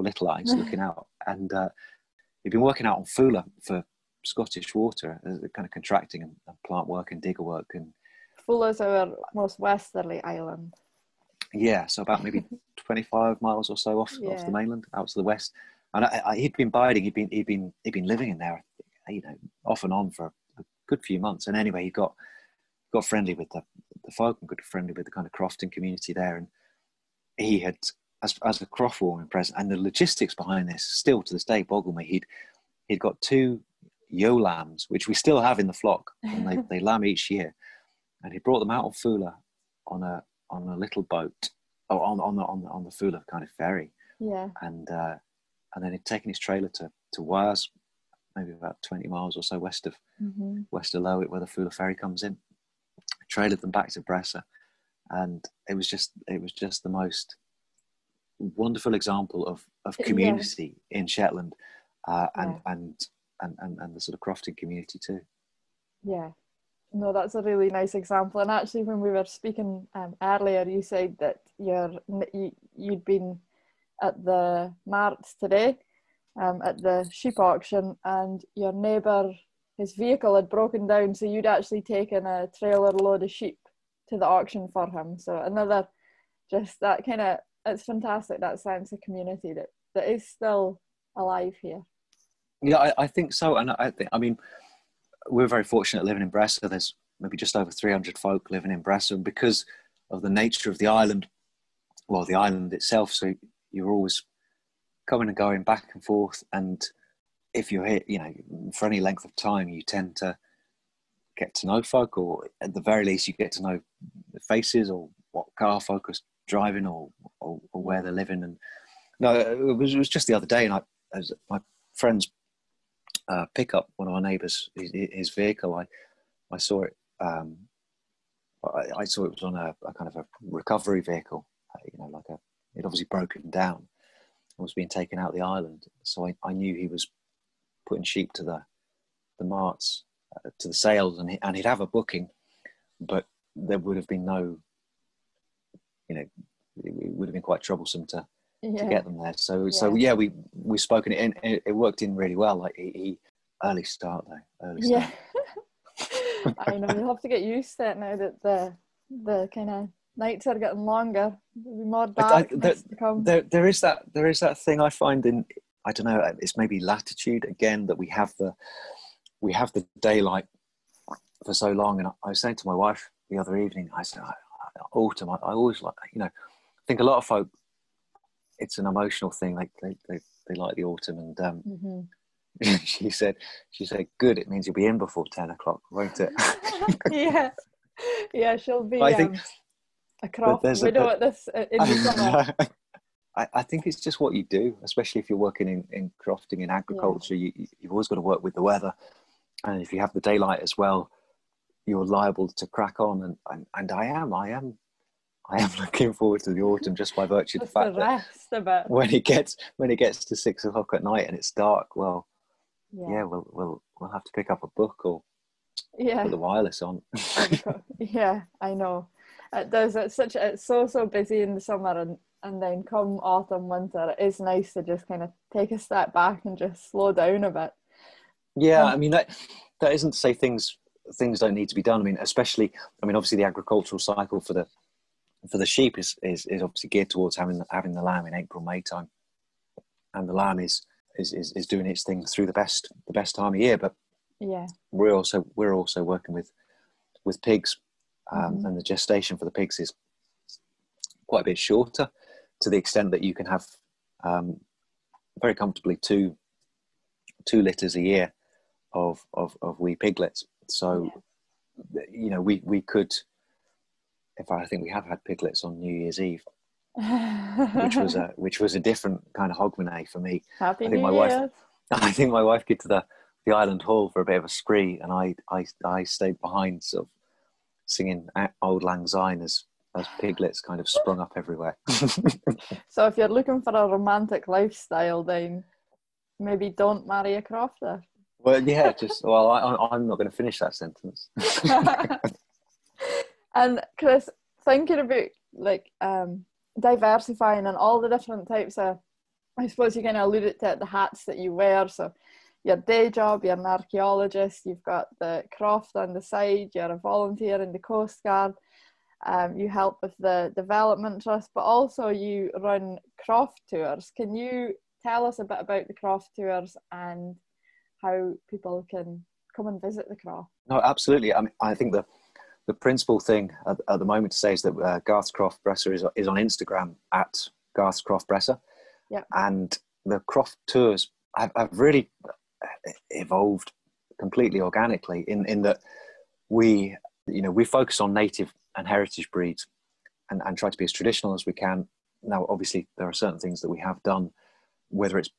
out, and we've been working out on Fula for Scottish Water, kind of contracting and plant work and digger work. And Fula's our most westerly island. Yeah, so about maybe 25 miles or so off the mainland, out to the west. And he'd been biding. He'd been living in there, off and on for a good few months. And anyway, he got friendly with the folk and got friendly with the kind of crofting community there. And he had, as a croft warming present, and the logistics behind this still to this day boggle me. He'd got 2 ewe lambs, which we still have in the flock, and they lamb each year. And he brought them out of Fula on a little boat, on the Fula kind of ferry. Yeah. And and then he'd taken his trailer to Wires, maybe about 20 miles or so west of Lowick, where the Fulla ferry comes in. Trailered them back to Bressa, and it was just the most wonderful example of community in Shetland, and the sort of crofting community too. Yeah, no, that's a really nice example. And actually, when we were speaking earlier, you said that you'd been at the marts today, at the sheep auction, and your neighbour, his vehicle had broken down, so you'd actually taken a trailer load of sheep to the auction for him. So another, just that kind of, it's fantastic, that sense of community that is still alive here. Yeah, I think so. And I mean, we're very fortunate living in Bressa. There's maybe just over 300 folk living in Bressa, and because of the nature of the island, well, the island itself, so you're always coming and going back and forth. And if you're here, you know, for any length of time, you tend to get to know folk, or at the very least, you get to know the faces, or what car folk are driving, or where they're living. And no, it was just the other day, and as my friend's pickup, one of our neighbours, his vehicle, I saw it. I saw it was on a kind of a recovery vehicle. You know, like it obviously broken down and was being taken out of the island. So I knew he was putting sheep to the marts, to the sales, and he'd have a booking, but there would have been no, you know, it would have been quite troublesome to get them there. So we spoke, and it worked in really well. Like he early start. Yeah. I know, you'll have to get used to it now that the kind of nights are getting longer. There'll be more darkness to come. There is that thing I find in, I don't know, it's maybe latitude again, that we have the daylight for so long. And I was saying to my wife the other evening, I said, autumn, I always like, you know, I think a lot of folk, it's an emotional thing. Like they like the autumn, and she said, good, it means you'll be in before 10 o'clock, won't it? yeah, she'll be I think a croft widow at this in the summer. I think it's just what you do, especially if you're working in crofting, in agriculture. You've always got to work with the weather, and if you have the daylight as well, you're liable to crack on. And I am looking forward to the autumn, just by virtue of the fact that when it gets to 6 o'clock at night and it's dark, well, we'll have to pick up a book or put the wireless on. Yeah, I know. It does. It's so busy in the summer, and then come autumn, winter, it is nice to just kind of take a step back and just slow down a bit. Yeah, I mean that isn't to say things don't need to be done. I mean, obviously the agricultural cycle for the sheep is obviously geared towards having the lamb in April, May time, and the lamb is doing its thing through the best time of year. But we're also working with pigs, and the gestation for the pigs is quite a bit shorter, to the extent that you can have very comfortably two litters a year of wee piglets. So you know, we could, I think we have had piglets on New Year's Eve, which was a different kind of hogmanay for me. I think my wife get to the island hall for a bit of a spree, and I stayed behind, sort of singing Auld Lang Syne as piglets kind of sprung up everywhere. So if you're looking for a romantic lifestyle, then maybe don't marry a crofter. Well, yeah, I'm not going to finish that sentence. And Chris, thinking about like diversifying and all the different types of, I suppose you kind of alluded to it, the hats that you wear. So your day job, you're an archaeologist, you've got the croft on the side, you're a volunteer in the Coast Guard, you help with the Development Trust, but also you run croft tours. Can you tell us a bit about the croft tours and how people can come and visit the croft? No, absolutely. I mean, I think the principal thing at the moment to say is that Garth's Croft Bressa is on Instagram at Garth's Croft Bressa. Yeah. And the croft tours have really evolved completely organically in that we focus on native and heritage breeds and try to be as traditional as we can. Now, obviously, there are certain things that we have done, whether it's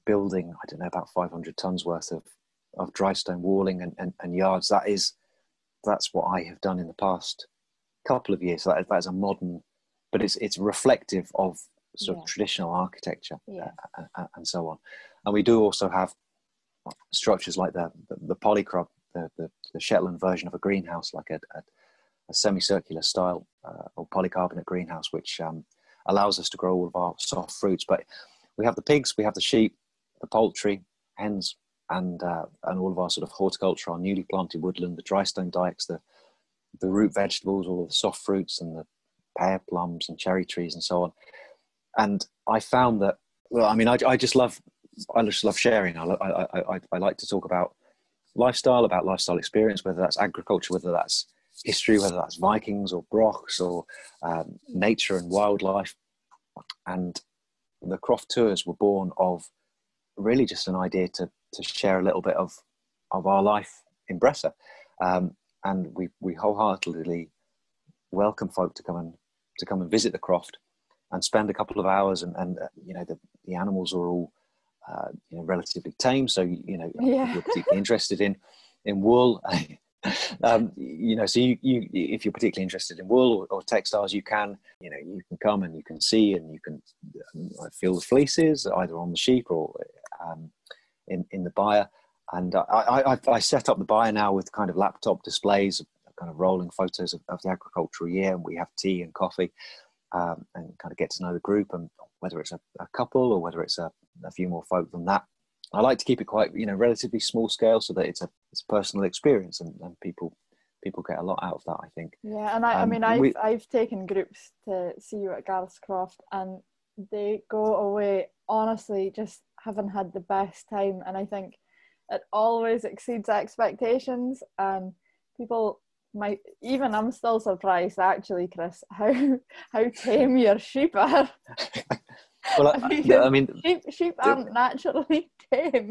building, I don't know, about 500 tons worth of dry stone walling and yards. That's what I have done in the past couple of years. That is a modern, but it's reflective of sort of traditional architecture and so on. And we do also have structures like the Polycrop, the Shetland version of a greenhouse, like a semicircular style or polycarbonate greenhouse, which allows us to grow all of our soft fruits. But we have the pigs, we have the sheep, the poultry, hens, and all of our sort of horticulture, our newly planted woodland, the dry stone dikes, the root vegetables, all of the soft fruits, and the pear, plums, and cherry trees, and so on. And I found that, well, I mean, I just love sharing. I like to talk about lifestyle experience, whether that's agriculture, whether that's history, whether that's Vikings or Brochs or nature and wildlife. And the Croft Tours were born of really just an idea to share a little bit of our life in Bressa. And we wholeheartedly welcome folk to come and visit the Croft and spend a couple of hours. And you know, the animals are all relatively tame. So, you know, if you're particularly interested in wool, you know, so you if you're particularly interested in wool or textiles, you can come and you can see, and you can feel the fleeces either on the sheep or in the byre. And I set up the byre now with kind of laptop displays, kind of rolling photos of the agricultural year, and we have tea and coffee, and kind of get to know the group, and whether it's a couple or whether it's a few more folk than that. I like to keep it quite, you know, relatively small scale, so that it's a personal experience, and people get a lot out of that, I think. Yeah, and I mean, I've taken groups to see you at Gareth's Croft, and they go away honestly just having had the best time, and I think it always exceeds expectations, and people might even, I'm still surprised actually, Chris, how tame your sheep are. Well, I mean, sheep aren't naturally tame.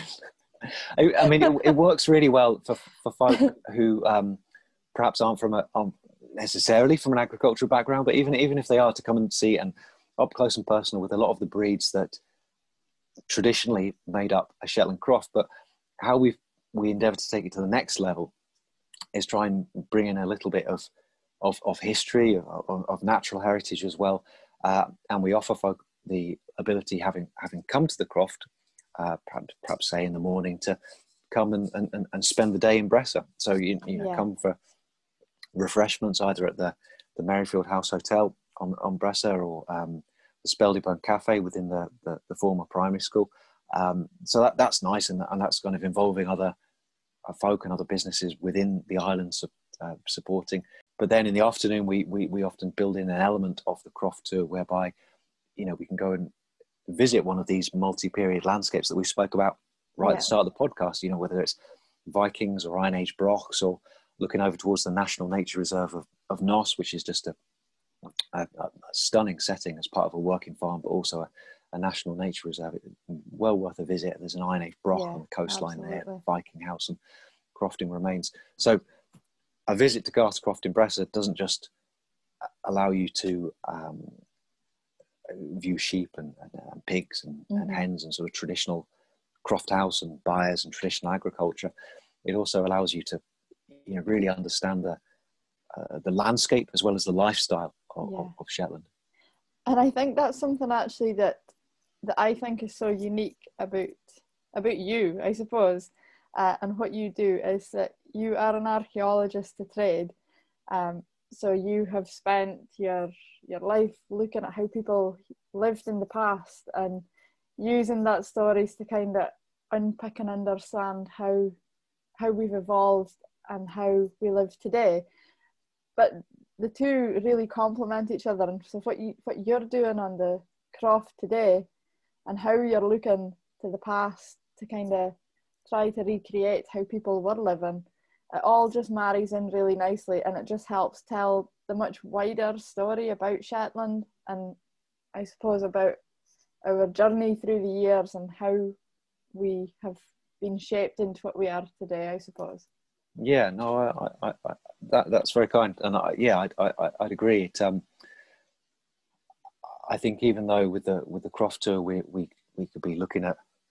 I mean, it works really well for folk who perhaps aren't necessarily from an agricultural background, but even if they are, to come and see, and up close and personal with a lot of the breeds that traditionally made up a Shetland Croft. But how we endeavour to take it to the next level is try and bring in a little bit of history, of natural heritage as well, and we offer folk the ability, having come to the Croft, perhaps say in the morning, to come and spend the day in Bressa. So you know, come for refreshments either at the Merrifield House Hotel on Bressa, or the Speldybone Cafe within the former primary school. So that's nice, and that's kind of involving other folk and other businesses within the islands supporting. But then in the afternoon, we often build in an element of the Croft tour, whereby, you know, we can go and visit one of these multi-period landscapes that we spoke about right at the start of the podcast, you know, whether it's Vikings or Iron Age Brochs, or looking over towards the National Nature Reserve of Nos, which is just a stunning setting as part of a working farm, but also a national nature reserve. Well worth a visit. There's an Iron Age Broch on the coastline there, Viking house and crofting remains. So a visit to Garth's Croft in Bressa doesn't just allow you to view sheep and pigs and hens and sort of traditional croft house and byres and traditional agriculture. It also allows you to, you know, really understand the landscape as well as the lifestyle of Shetland. And I think that's something actually that I think is so unique about you, I suppose, and what you do is that you are an archaeologist to trade. So you have spent your life looking at how people lived in the past and using that stories to kind of unpick and understand how we've evolved and how we live today. But the two really complement each other, and so what you're doing on the Croft today and how you're looking to the past to kind of try to recreate how people were living, it all just marries in really nicely, and it just helps tell the much wider story about Shetland, and I suppose about our journey through the years and how we have been shaped into what we are today, I suppose. Yeah, no, that's very kind, and I'd agree. I think even though with the Croft tour we could be looking at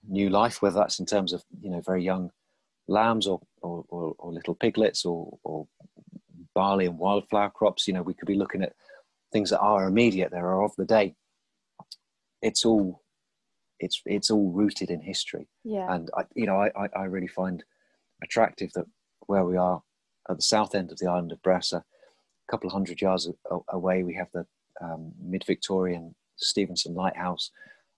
new life, whether that's in terms of, very young lambs or little piglets or barley and wildflower crops. We could be looking at things that are immediate, that are of the day. It's all rooted in history. Yeah. And I really find attractive that where we are at the south end of the island of Bressa, a couple of 100 yards away, we have the mid-Victorian Stevenson Lighthouse.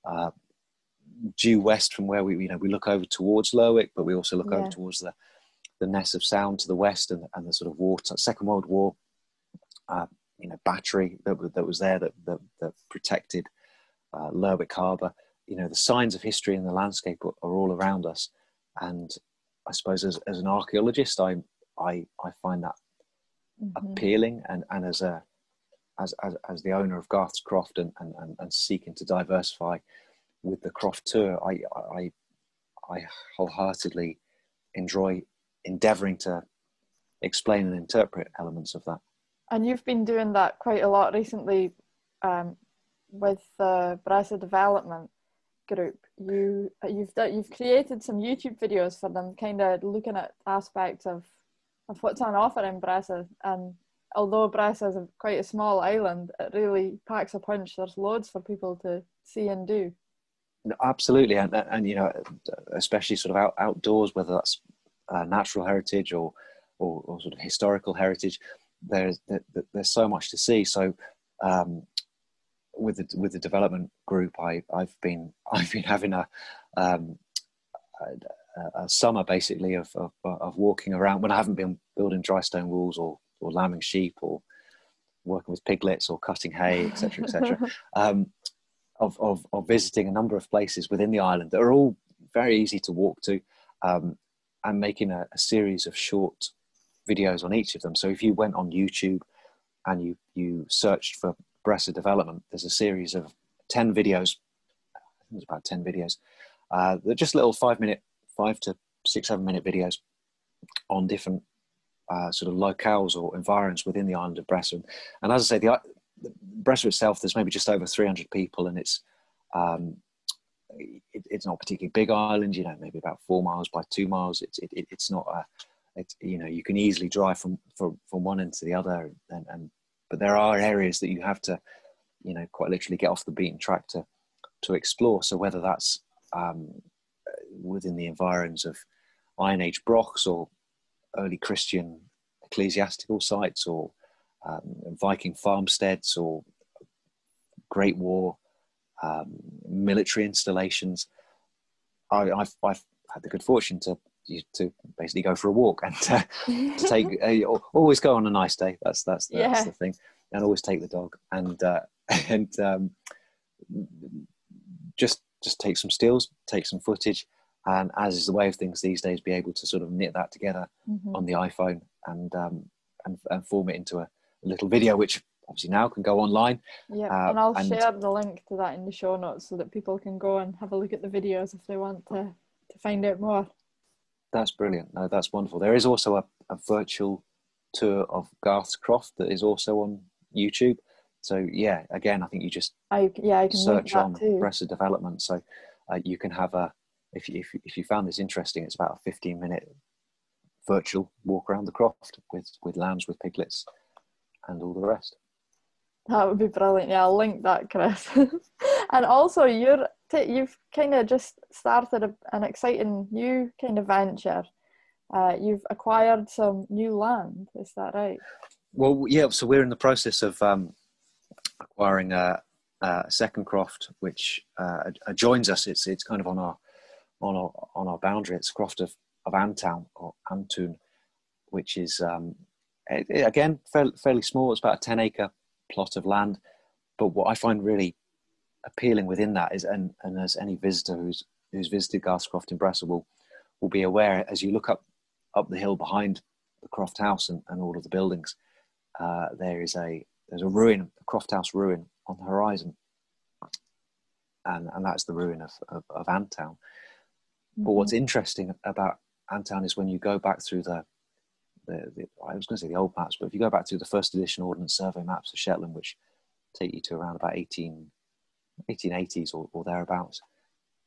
Due west from where we look over towards Lerwick, but we also look over towards the Ness of Sound to the west, and the sort of Second World War battery that was there that protected Lerwick Harbour. The signs of history in the landscape are all around us, and I suppose as an archaeologist, I find that appealing, and as the owner of Garth's Croft and seeking to diversify with the Croft Tour, I wholeheartedly enjoy endeavouring to explain and interpret elements of that. And you've been doing that quite a lot recently with the Bressa Development Group. You've created some YouTube videos for them, kind of looking at aspects of what's on offer in Bressa. And although Bressa is quite a small island, it really packs a punch. There's loads for people to see and do. Absolutely, and especially sort of outdoors, whether that's natural heritage or sort of historical heritage. There's so much to see. So with the development group, I've been having a summer basically of walking around when I haven't been building dry stone walls or lambing sheep or working with piglets or cutting hay, etc., etc. Of visiting a number of places within the island that are all very easy to walk to, and making a series of short videos on each of them. So if you went on YouTube and you searched for Bressa Development, there's a series of 10 videos. I think it's about 10 videos. They're just little 5 to 6, 7 minute videos on different sort of locales or environs within the island of Bressa. And as I say, the Bressa itself, there's maybe just over 300 people, and it's not a particularly big island. Maybe about 4 miles by 2 miles. It's not you can easily drive from one end to the other, but there are areas that you have to quite literally get off the beaten track to explore. So whether that's within the environs of Iron Age Brochs or early Christian ecclesiastical sites, or Viking farmsteads, or Great War military installations, I've had the good fortune to basically go for a walk and to take always go on a nice day. That's the thing, and always take the dog and just take some stills, take some footage, and as is the way of things these days, be able to sort of knit that together on the iPhone and form it into a little video, which obviously now can go online. Yeah, and I'll share the link to that in the show notes so that people can go and have a look at the videos if they want to find out more. That's brilliant. No, that's wonderful. There is also a virtual tour of Garth's Croft that is also on YouTube. So yeah, again, I think you just I can search on too. Bressa Development. So you can have if you found this interesting, it's about a 15-minute virtual walk around the croft with lambs, with piglets, and all the rest. That would be brilliant. Yeah, I'll link that, Chris. And also, you've kind of just started an exciting new kind of venture. You've acquired some new land. Is that right? Well, yeah. So we're in the process of acquiring a second croft, which adjoins us. It's kind of on our boundary. It's a croft of Antown or Antun, which is again fairly small. It's about a 10-acre plot of land, but what I find really appealing within that is, and as any visitor who's visited Garth's Croft in Bressa will be aware, as you look up the hill behind the Croft House and all of the buildings, there's a ruin, a Croft House ruin on the horizon, and that's the ruin of Antown. But what's interesting about Antown is when you go back through the I was going to say the old maps, but if you go back to the first edition Ordnance Survey maps of Shetland, which take you to around about 1880s or thereabouts,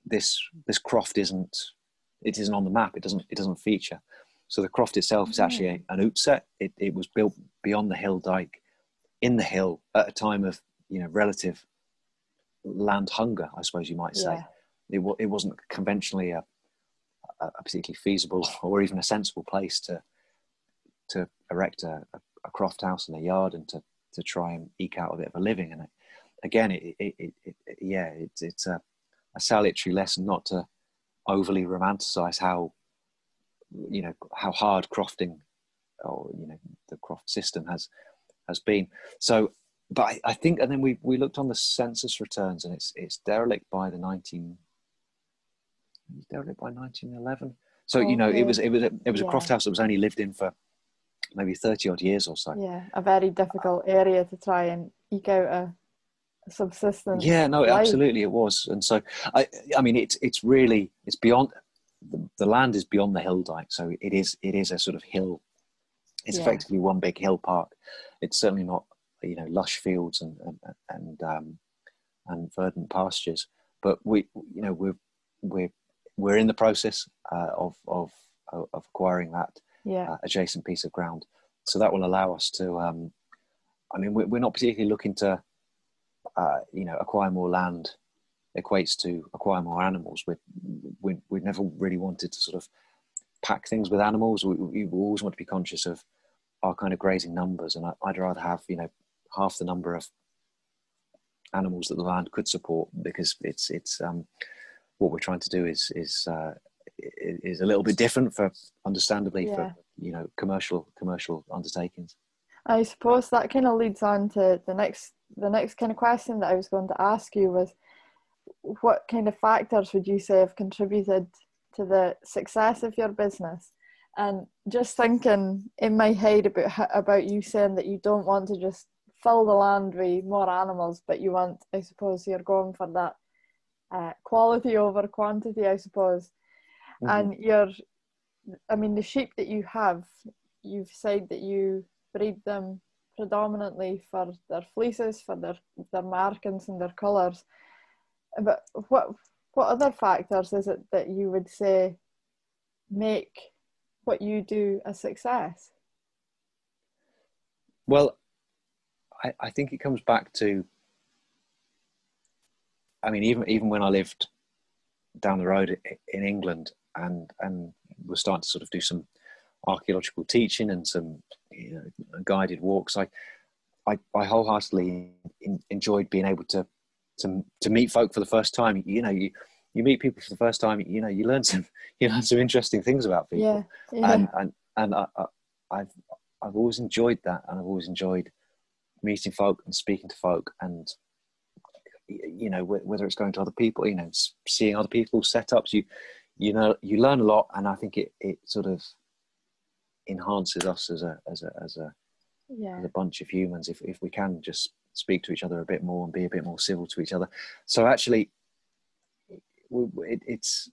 this croft isn't on the map. It doesn't feature. So the croft itself is actually an outset. It was built beyond the hill dike, in the hill, at a time of relative land hunger, I suppose you might say. Yeah. It wasn't conventionally a particularly feasible or even a sensible place to erect a croft house in a yard and to try and eke out a bit of a living. And again, it's a salutary lesson not to overly romanticize how hard crofting, or the croft system has been. So, but I think, and then we looked on the census returns, and it's derelict by 1911. So it was a croft house that was only lived in for maybe 30 odd years or so. Yeah, a very difficult area to try and eke out a subsistence. Yeah, no, life. Absolutely it was. And so I mean it's really beyond, the land is beyond the hill dike, so it is a sort of hill. It's effectively one big hill park. It's certainly not lush fields and verdant pastures, but we're in the process of acquiring that adjacent piece of ground. So that will allow us to, we're not particularly looking to, acquire more land equates to acquire more animals. We never really wanted to sort of pack things with animals. We always want to be conscious of our kind of grazing numbers, and I'd rather have half the number of animals that the land could support, because it's what we're trying to do is a little bit different, for understandably for commercial undertakings. I suppose that kind of leads on to the next kind of question that I was going to ask you was, what kind of factors would you say have contributed to the success of your business? And just thinking in my head about you saying that you don't want to just fill the land with more animals, but you want, I suppose you're going for that quality over quantity, I suppose. Mm-hmm. And the sheep that you have, you've said that you breed them predominantly for their fleeces, for their markings and their colours. But what other factors is it that you would say make what you do a success? Well, I think it comes back to, even when I lived down the road in England and was starting to sort of do some archaeological teaching and some guided walks, I wholeheartedly enjoyed being able to meet folk for the first time. You meet people for the first time. You learn some interesting things about people. And I've always enjoyed that, and I've always enjoyed meeting folk and speaking to folk, and whether it's going to other people, seeing other people's setups, you learn a lot, and I think it sort of enhances us as a bunch of humans if we can just speak to each other a bit more and be a bit more civil to each other. So actually, it's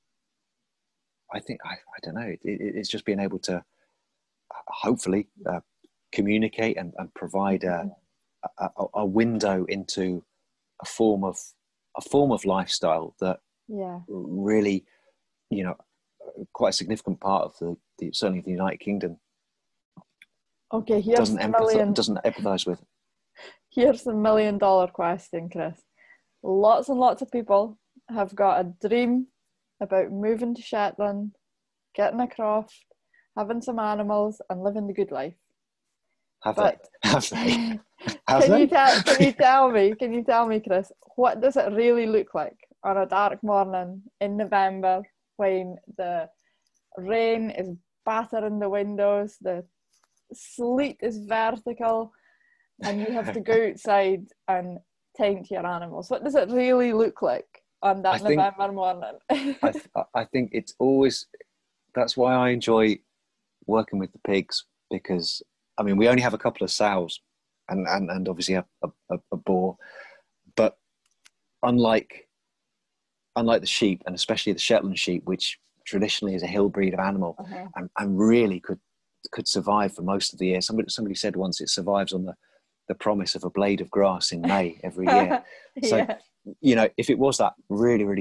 just being able to hopefully communicate and provide a window into a form of lifestyle that really, quite a significant part of the certainly the United Kingdom doesn't empathise with. Here's the $1 million question, Chris. Lots and lots of people have got a dream about moving to Shetland, getting a croft, having some animals, and living the good life. Can you tell me, Chris, what does it really look like on a dark morning in November when the rain is battering the windows, the sleet is vertical, and you have to go outside and tend to your animals? What does it really look like on that November morning? I think it's always, that's why I enjoy working with the pigs, because we only have a couple of sows and obviously a boar, but unlike the sheep, and especially the Shetland sheep, which traditionally is a hill breed of animal, and really could survive for most of the year. Somebody said once it survives on the promise of a blade of grass in May every year. So, if it was that really, really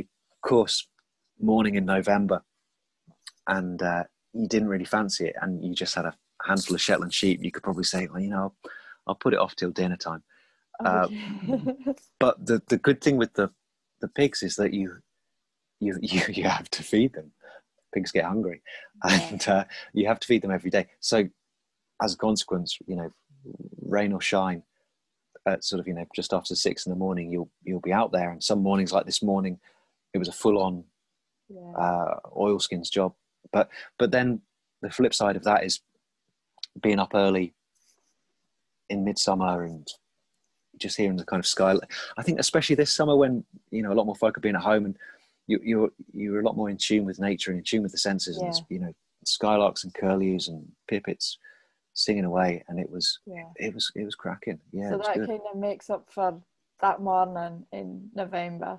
course, morning in November, and you didn't really fancy it, and you just had a handful of Shetland sheep, you could probably say, well, you know, I'll put it off till dinner time. Okay. But the good thing with the pigs is that you have to feed them. Pigs get hungry, and you have to feed them every day. So as a consequence, you know, rain or shine, at sort of, you know, just after 6 a.m, you'll be out there. And some mornings, like this morning, it was a full-on oilskins job. But then the flip side of that is being up early in midsummer and just hearing the kind of sky. I think especially this summer, when, you know, a lot more folk are being at home, and you're a lot more in tune with nature and in tune with the senses. And, you know, skylarks and curlews and pipits singing away, and it was cracking. Yeah, so that kind of makes up for that morning in November.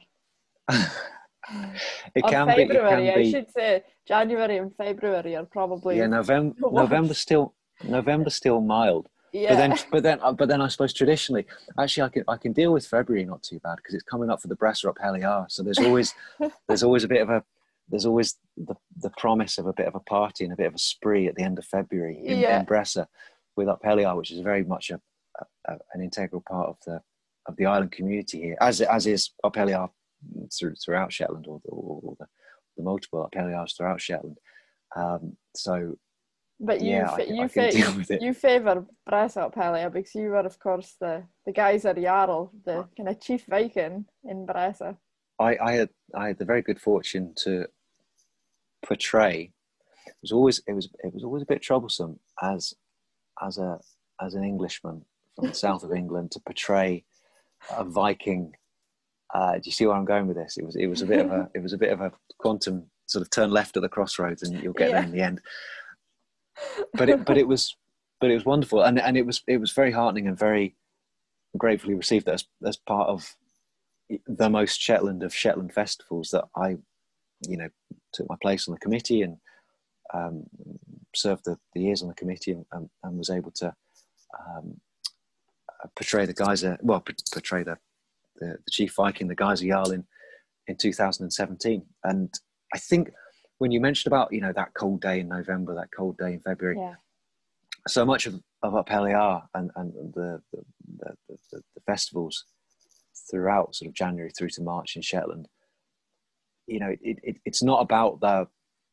It can be. I should say January and February are probably November's still mild. Yeah. But then I suppose traditionally, actually, I can deal with February not too bad, because it's coming up for the Bressa up Heliar. So there's always the promise of a bit of a party and a bit of a spree at the end of February in Bressa with Up Heliar, which is very much an integral part of the island community here, as is Up Heliar throughout Shetland, or the multiple Up Heliars throughout Shetland. But you favour Bressa Up Heliar because you were, of course, the Geyser Jarl, the kind of chief Viking in Bressa. I had the very good fortune to portray. It was always a bit troublesome as an Englishman from the south of England to portray a Viking. Do you see where I'm going with this? It was a bit of a quantum sort of turn left at the crossroads, and you'll get there in the end. But it was wonderful, and it was very heartening and very gratefully received as part of the most Shetland of Shetland festivals that I, you know, took my place on the committee and served the years on the committee, and was able to portray the chief Viking, the Geyser Jarl, in 2017. And I think when you mentioned about, you know, that cold day in November, that cold day in February, so much of Up Heliar and the festivals throughout sort of January through to March in Shetland, you know, it's not about the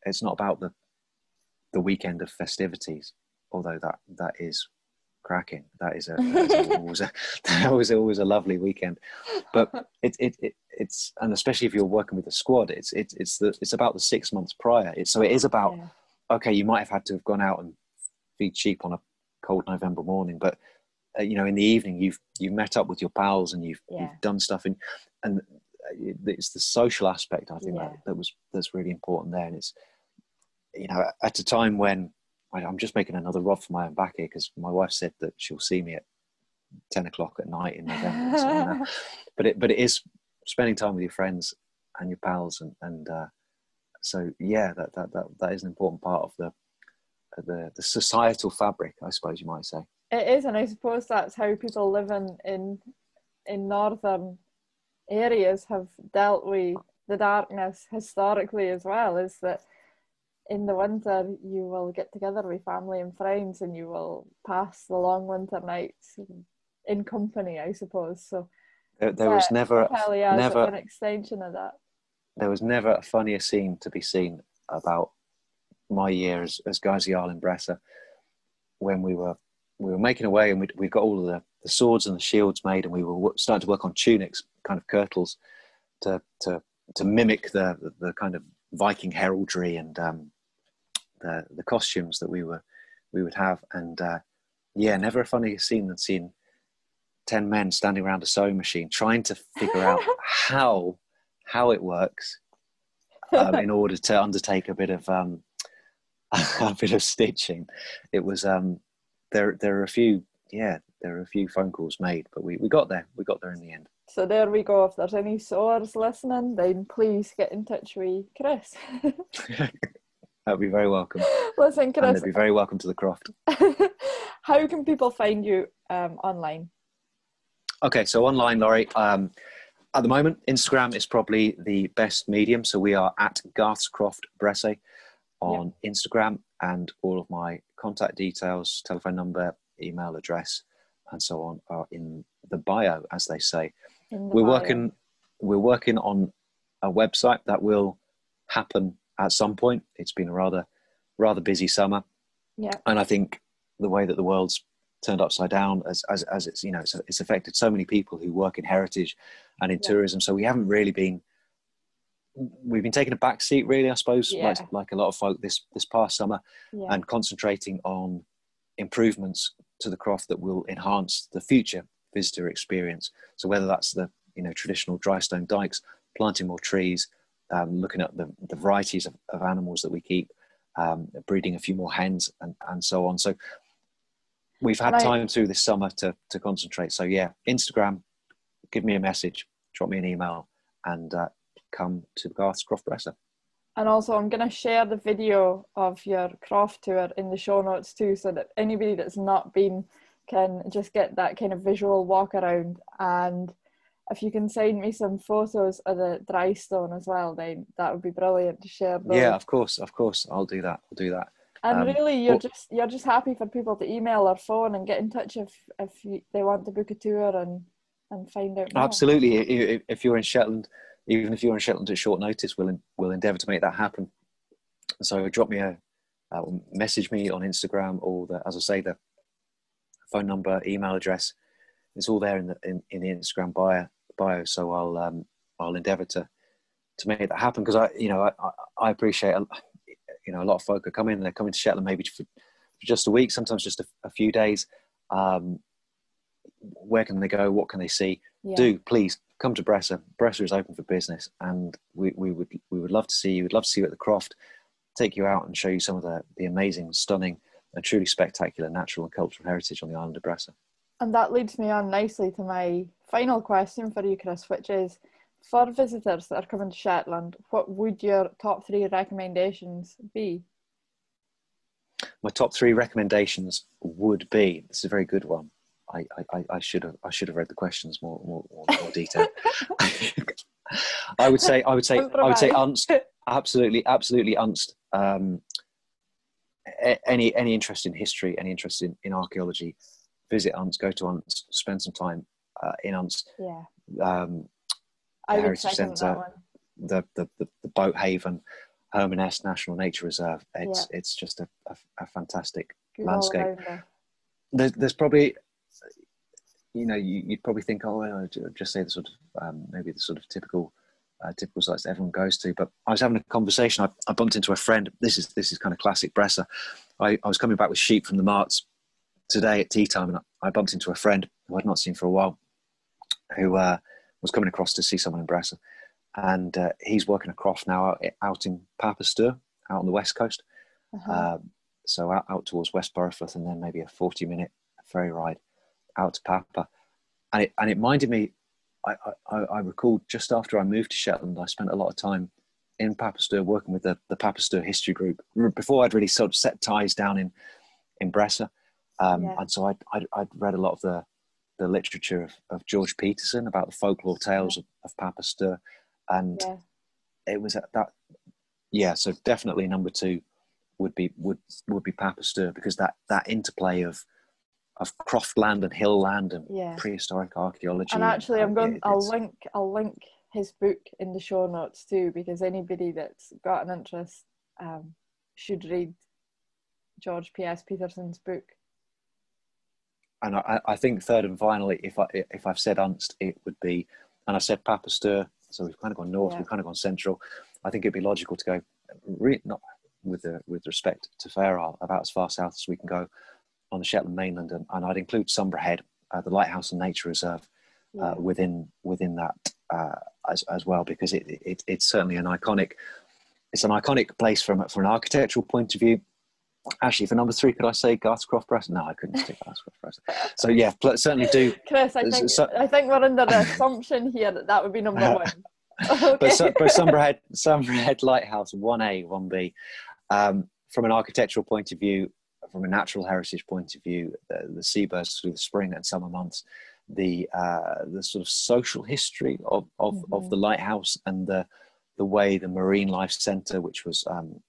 weekend of festivities, although that is cracking. That is always a lovely weekend. But it's and especially if you're working with a squad, it's about the 6 months prior. So it is about okay, you might have had to have gone out and feed sheep on a cold November morning, but you know, in the evening you've met up with your pals and you've done stuff, and it's the social aspect, I think, that's really important there. And it's, you know, at a time when I'm just making another rod for my own back here, because my wife said that she'll see me at 10 o'clock at night in November. But it is spending time with your friends and your pals, and so that is an important part of the societal fabric, I suppose you might say. It is, and I suppose that's how people living in northern areas have dealt with the darkness historically as well, is that in the winter you will get together with family and friends and you will pass the long winter nights in company, I suppose. So there was never an extension of that. There was never a funnier scene to be seen about my year as Geyser Jarl in Bressa, when we were making away, and we got all of the swords and the shields made, and we were starting to work on tunics, kind of kirtles, to mimic the kind of Viking heraldry and the costumes that we would have. And never a funnier scene than seeing 10 men standing around a sewing machine trying to figure out how it works in order to undertake a bit of stitching. It was there are a few phone calls made, but we got there in the end. So there we go. If there's any sewers listening, then please get in touch with Chris. That'd be very welcome. Listen, Chris, and they'd be very welcome to the croft. How can people find you online? Okay, so online, Laurie, At the moment, Instagram is probably the best medium. So we are at Garthscroft Bresse on Instagram, and all of my contact details, telephone number, email address, and so on are in the bio, as they say. We're working on a website that will happen at some point. It's been a rather busy summer. Yeah. And I think the way that the world's turned upside down as it's, you know, it's affected so many people who work in heritage and in tourism. So we haven't really we've been taking a back seat, really, I suppose, like a lot of folk this past summer, and concentrating on improvements to the croft that will enhance the future visitor experience. So whether that's the, you know, traditional dry stone dikes, planting more trees, looking at the varieties of animals that we keep, breeding a few more hens, and so on. So we've had time through this summer to concentrate. So yeah, Instagram, give me a message, drop me an email, and come to Garthscroft Bresse. And also, I'm going to share the video of your croft tour in the show notes too, so that anybody that's not been can just get that kind of visual walk around. And if you can send me some photos of the dry stone as well, then that would be brilliant to share those. Yeah, of course, I'll do that. And really, you're just happy for people to email or phone and get in touch if they want to book a tour and find out more. Absolutely. If you're in Shetland, even if you're in Shetland at short notice, we'll endeavour to make that happen. So drop me message me on Instagram, or as I say, the phone number, email address. It's all there in the Instagram bio. So I'll endeavour to make that happen, because I appreciate, you know, a lot of folk are they're coming to Shetland maybe for just a week, sometimes just a few days. Where can they go? What can they see? Yeah. Do please come to Bresse. Bresse is open for business, and we would love to see you. We'd love to see you at the croft, take you out and show you some of the amazing, stunning, and truly spectacular natural and cultural heritage on the island of Bresse. And that leads me on nicely to my final question for you, Chris, which is, for visitors that are coming to Shetland, what would your top 3 recommendations be? My top 3 recommendations would be, this is a very good one. I should have read the questions more detail. I would say Unst. Absolutely Unst. Any interest in history, any interest in archaeology, visit Unst. Go to Unst. Spend some time in Unst. Yeah. The Heritage Centre, the Boat Haven, Hermanest National Nature Reserve. It's just a fantastic landscape. There's probably, you know, you'd probably think, I'll just say the sort of maybe the sort of typical sites that everyone goes to. But I was having a conversation. I bumped into a friend. This is kind of classic Bresse. I was coming back with sheep from the marts today at tea time, and I bumped into a friend who I'd not seen for a while, who was coming across to see someone in Bresse, and he's working a croft now out in Papastur, out on the west coast. So out towards West Burford, and then maybe a 40-minute ferry ride out to Papa. And it minded me, I recalled just after I moved to Shetland, I spent a lot of time in Papastur working with the Papastur history group before I'd really sort of set ties down in Bresse. And so I'd read a lot of the literature of George Peterson about the folklore tales of Papastur. And it was at that, so definitely number 2 would be Papastur, because that interplay of croft land and hill land and prehistoric archaeology. And actually, I'll link his book in the show notes too, because anybody that's got an interest should read George P.S. Peterson's book. And I think third and finally, if I've said Unst, it would be, and I said Papastur, so we've kind of gone north, we've kind of gone central. I think it'd be logical to go, not with respect to Fair Isle, about as far south as we can go on the Shetland mainland, and I'd include Sombra Head, the Lighthouse and Nature Reserve, within that as well, because it's certainly an iconic place from an architectural point of view. Actually, for number 3, could I say Garthscroft Bresse? No, I couldn't say Garthscroft Bresse. So yeah, certainly do. Chris, I think we're under the assumption here that would be number 1. Okay. But Sombra Head Lighthouse, 1A, 1B. From an architectural point of view, from a natural heritage point of view, the seabirds through the spring and summer months, the sort of social history of the lighthouse, and the way the Marine Life Centre, which was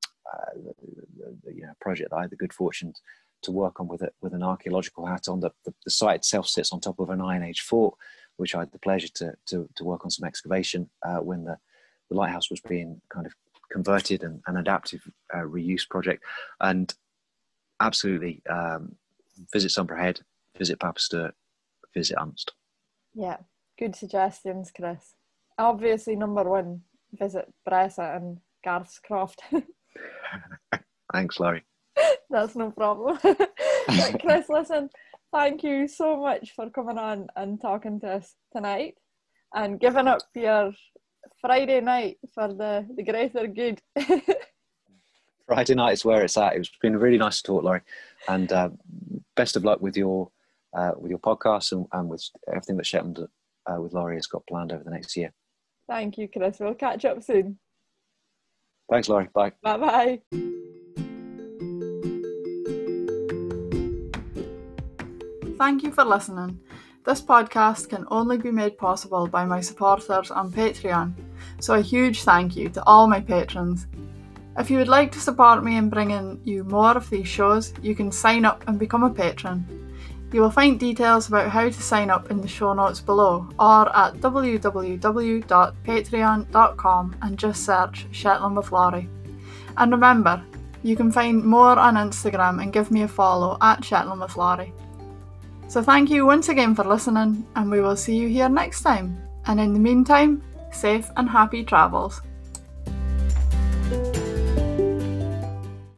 the project that I had the good fortune to work on with an archaeological hat on. The site itself sits on top of an Iron Age fort, which I had the pleasure to work on some excavation when the lighthouse was being kind of converted, and an adaptive reuse project. And absolutely, visit Sombra Head, visit Papa Sturt, visit Unst. Yeah, good suggestions, Chris. Obviously, number one, visit Bressa and Garthscroft. Thanks, Laurie. That's no problem. Chris, listen, thank you so much for coming on and talking to us tonight and giving up your Friday night for the greater good. Friday night is where it's at. It's been really nice to talk, Laurie, and best of luck with your podcast and with everything that Shetland with Laurie has got planned over the next year. Thank you, Chris. We'll catch up soon. Thanks, Laurie. Bye. Bye-bye. Thank you for listening. This podcast can only be made possible by my supporters on Patreon, so a huge thank you to all my patrons. If you would like to support me in bringing you more of these shows, you can sign up and become a patron. You will find details about how to sign up in the show notes below, or at www.patreon.com and just search Shetland with Laurie. And remember, you can find more on Instagram and give me a follow at Shetland with Laurie. So thank you once again for listening, and we will see you here next time. And in the meantime, safe and happy travels.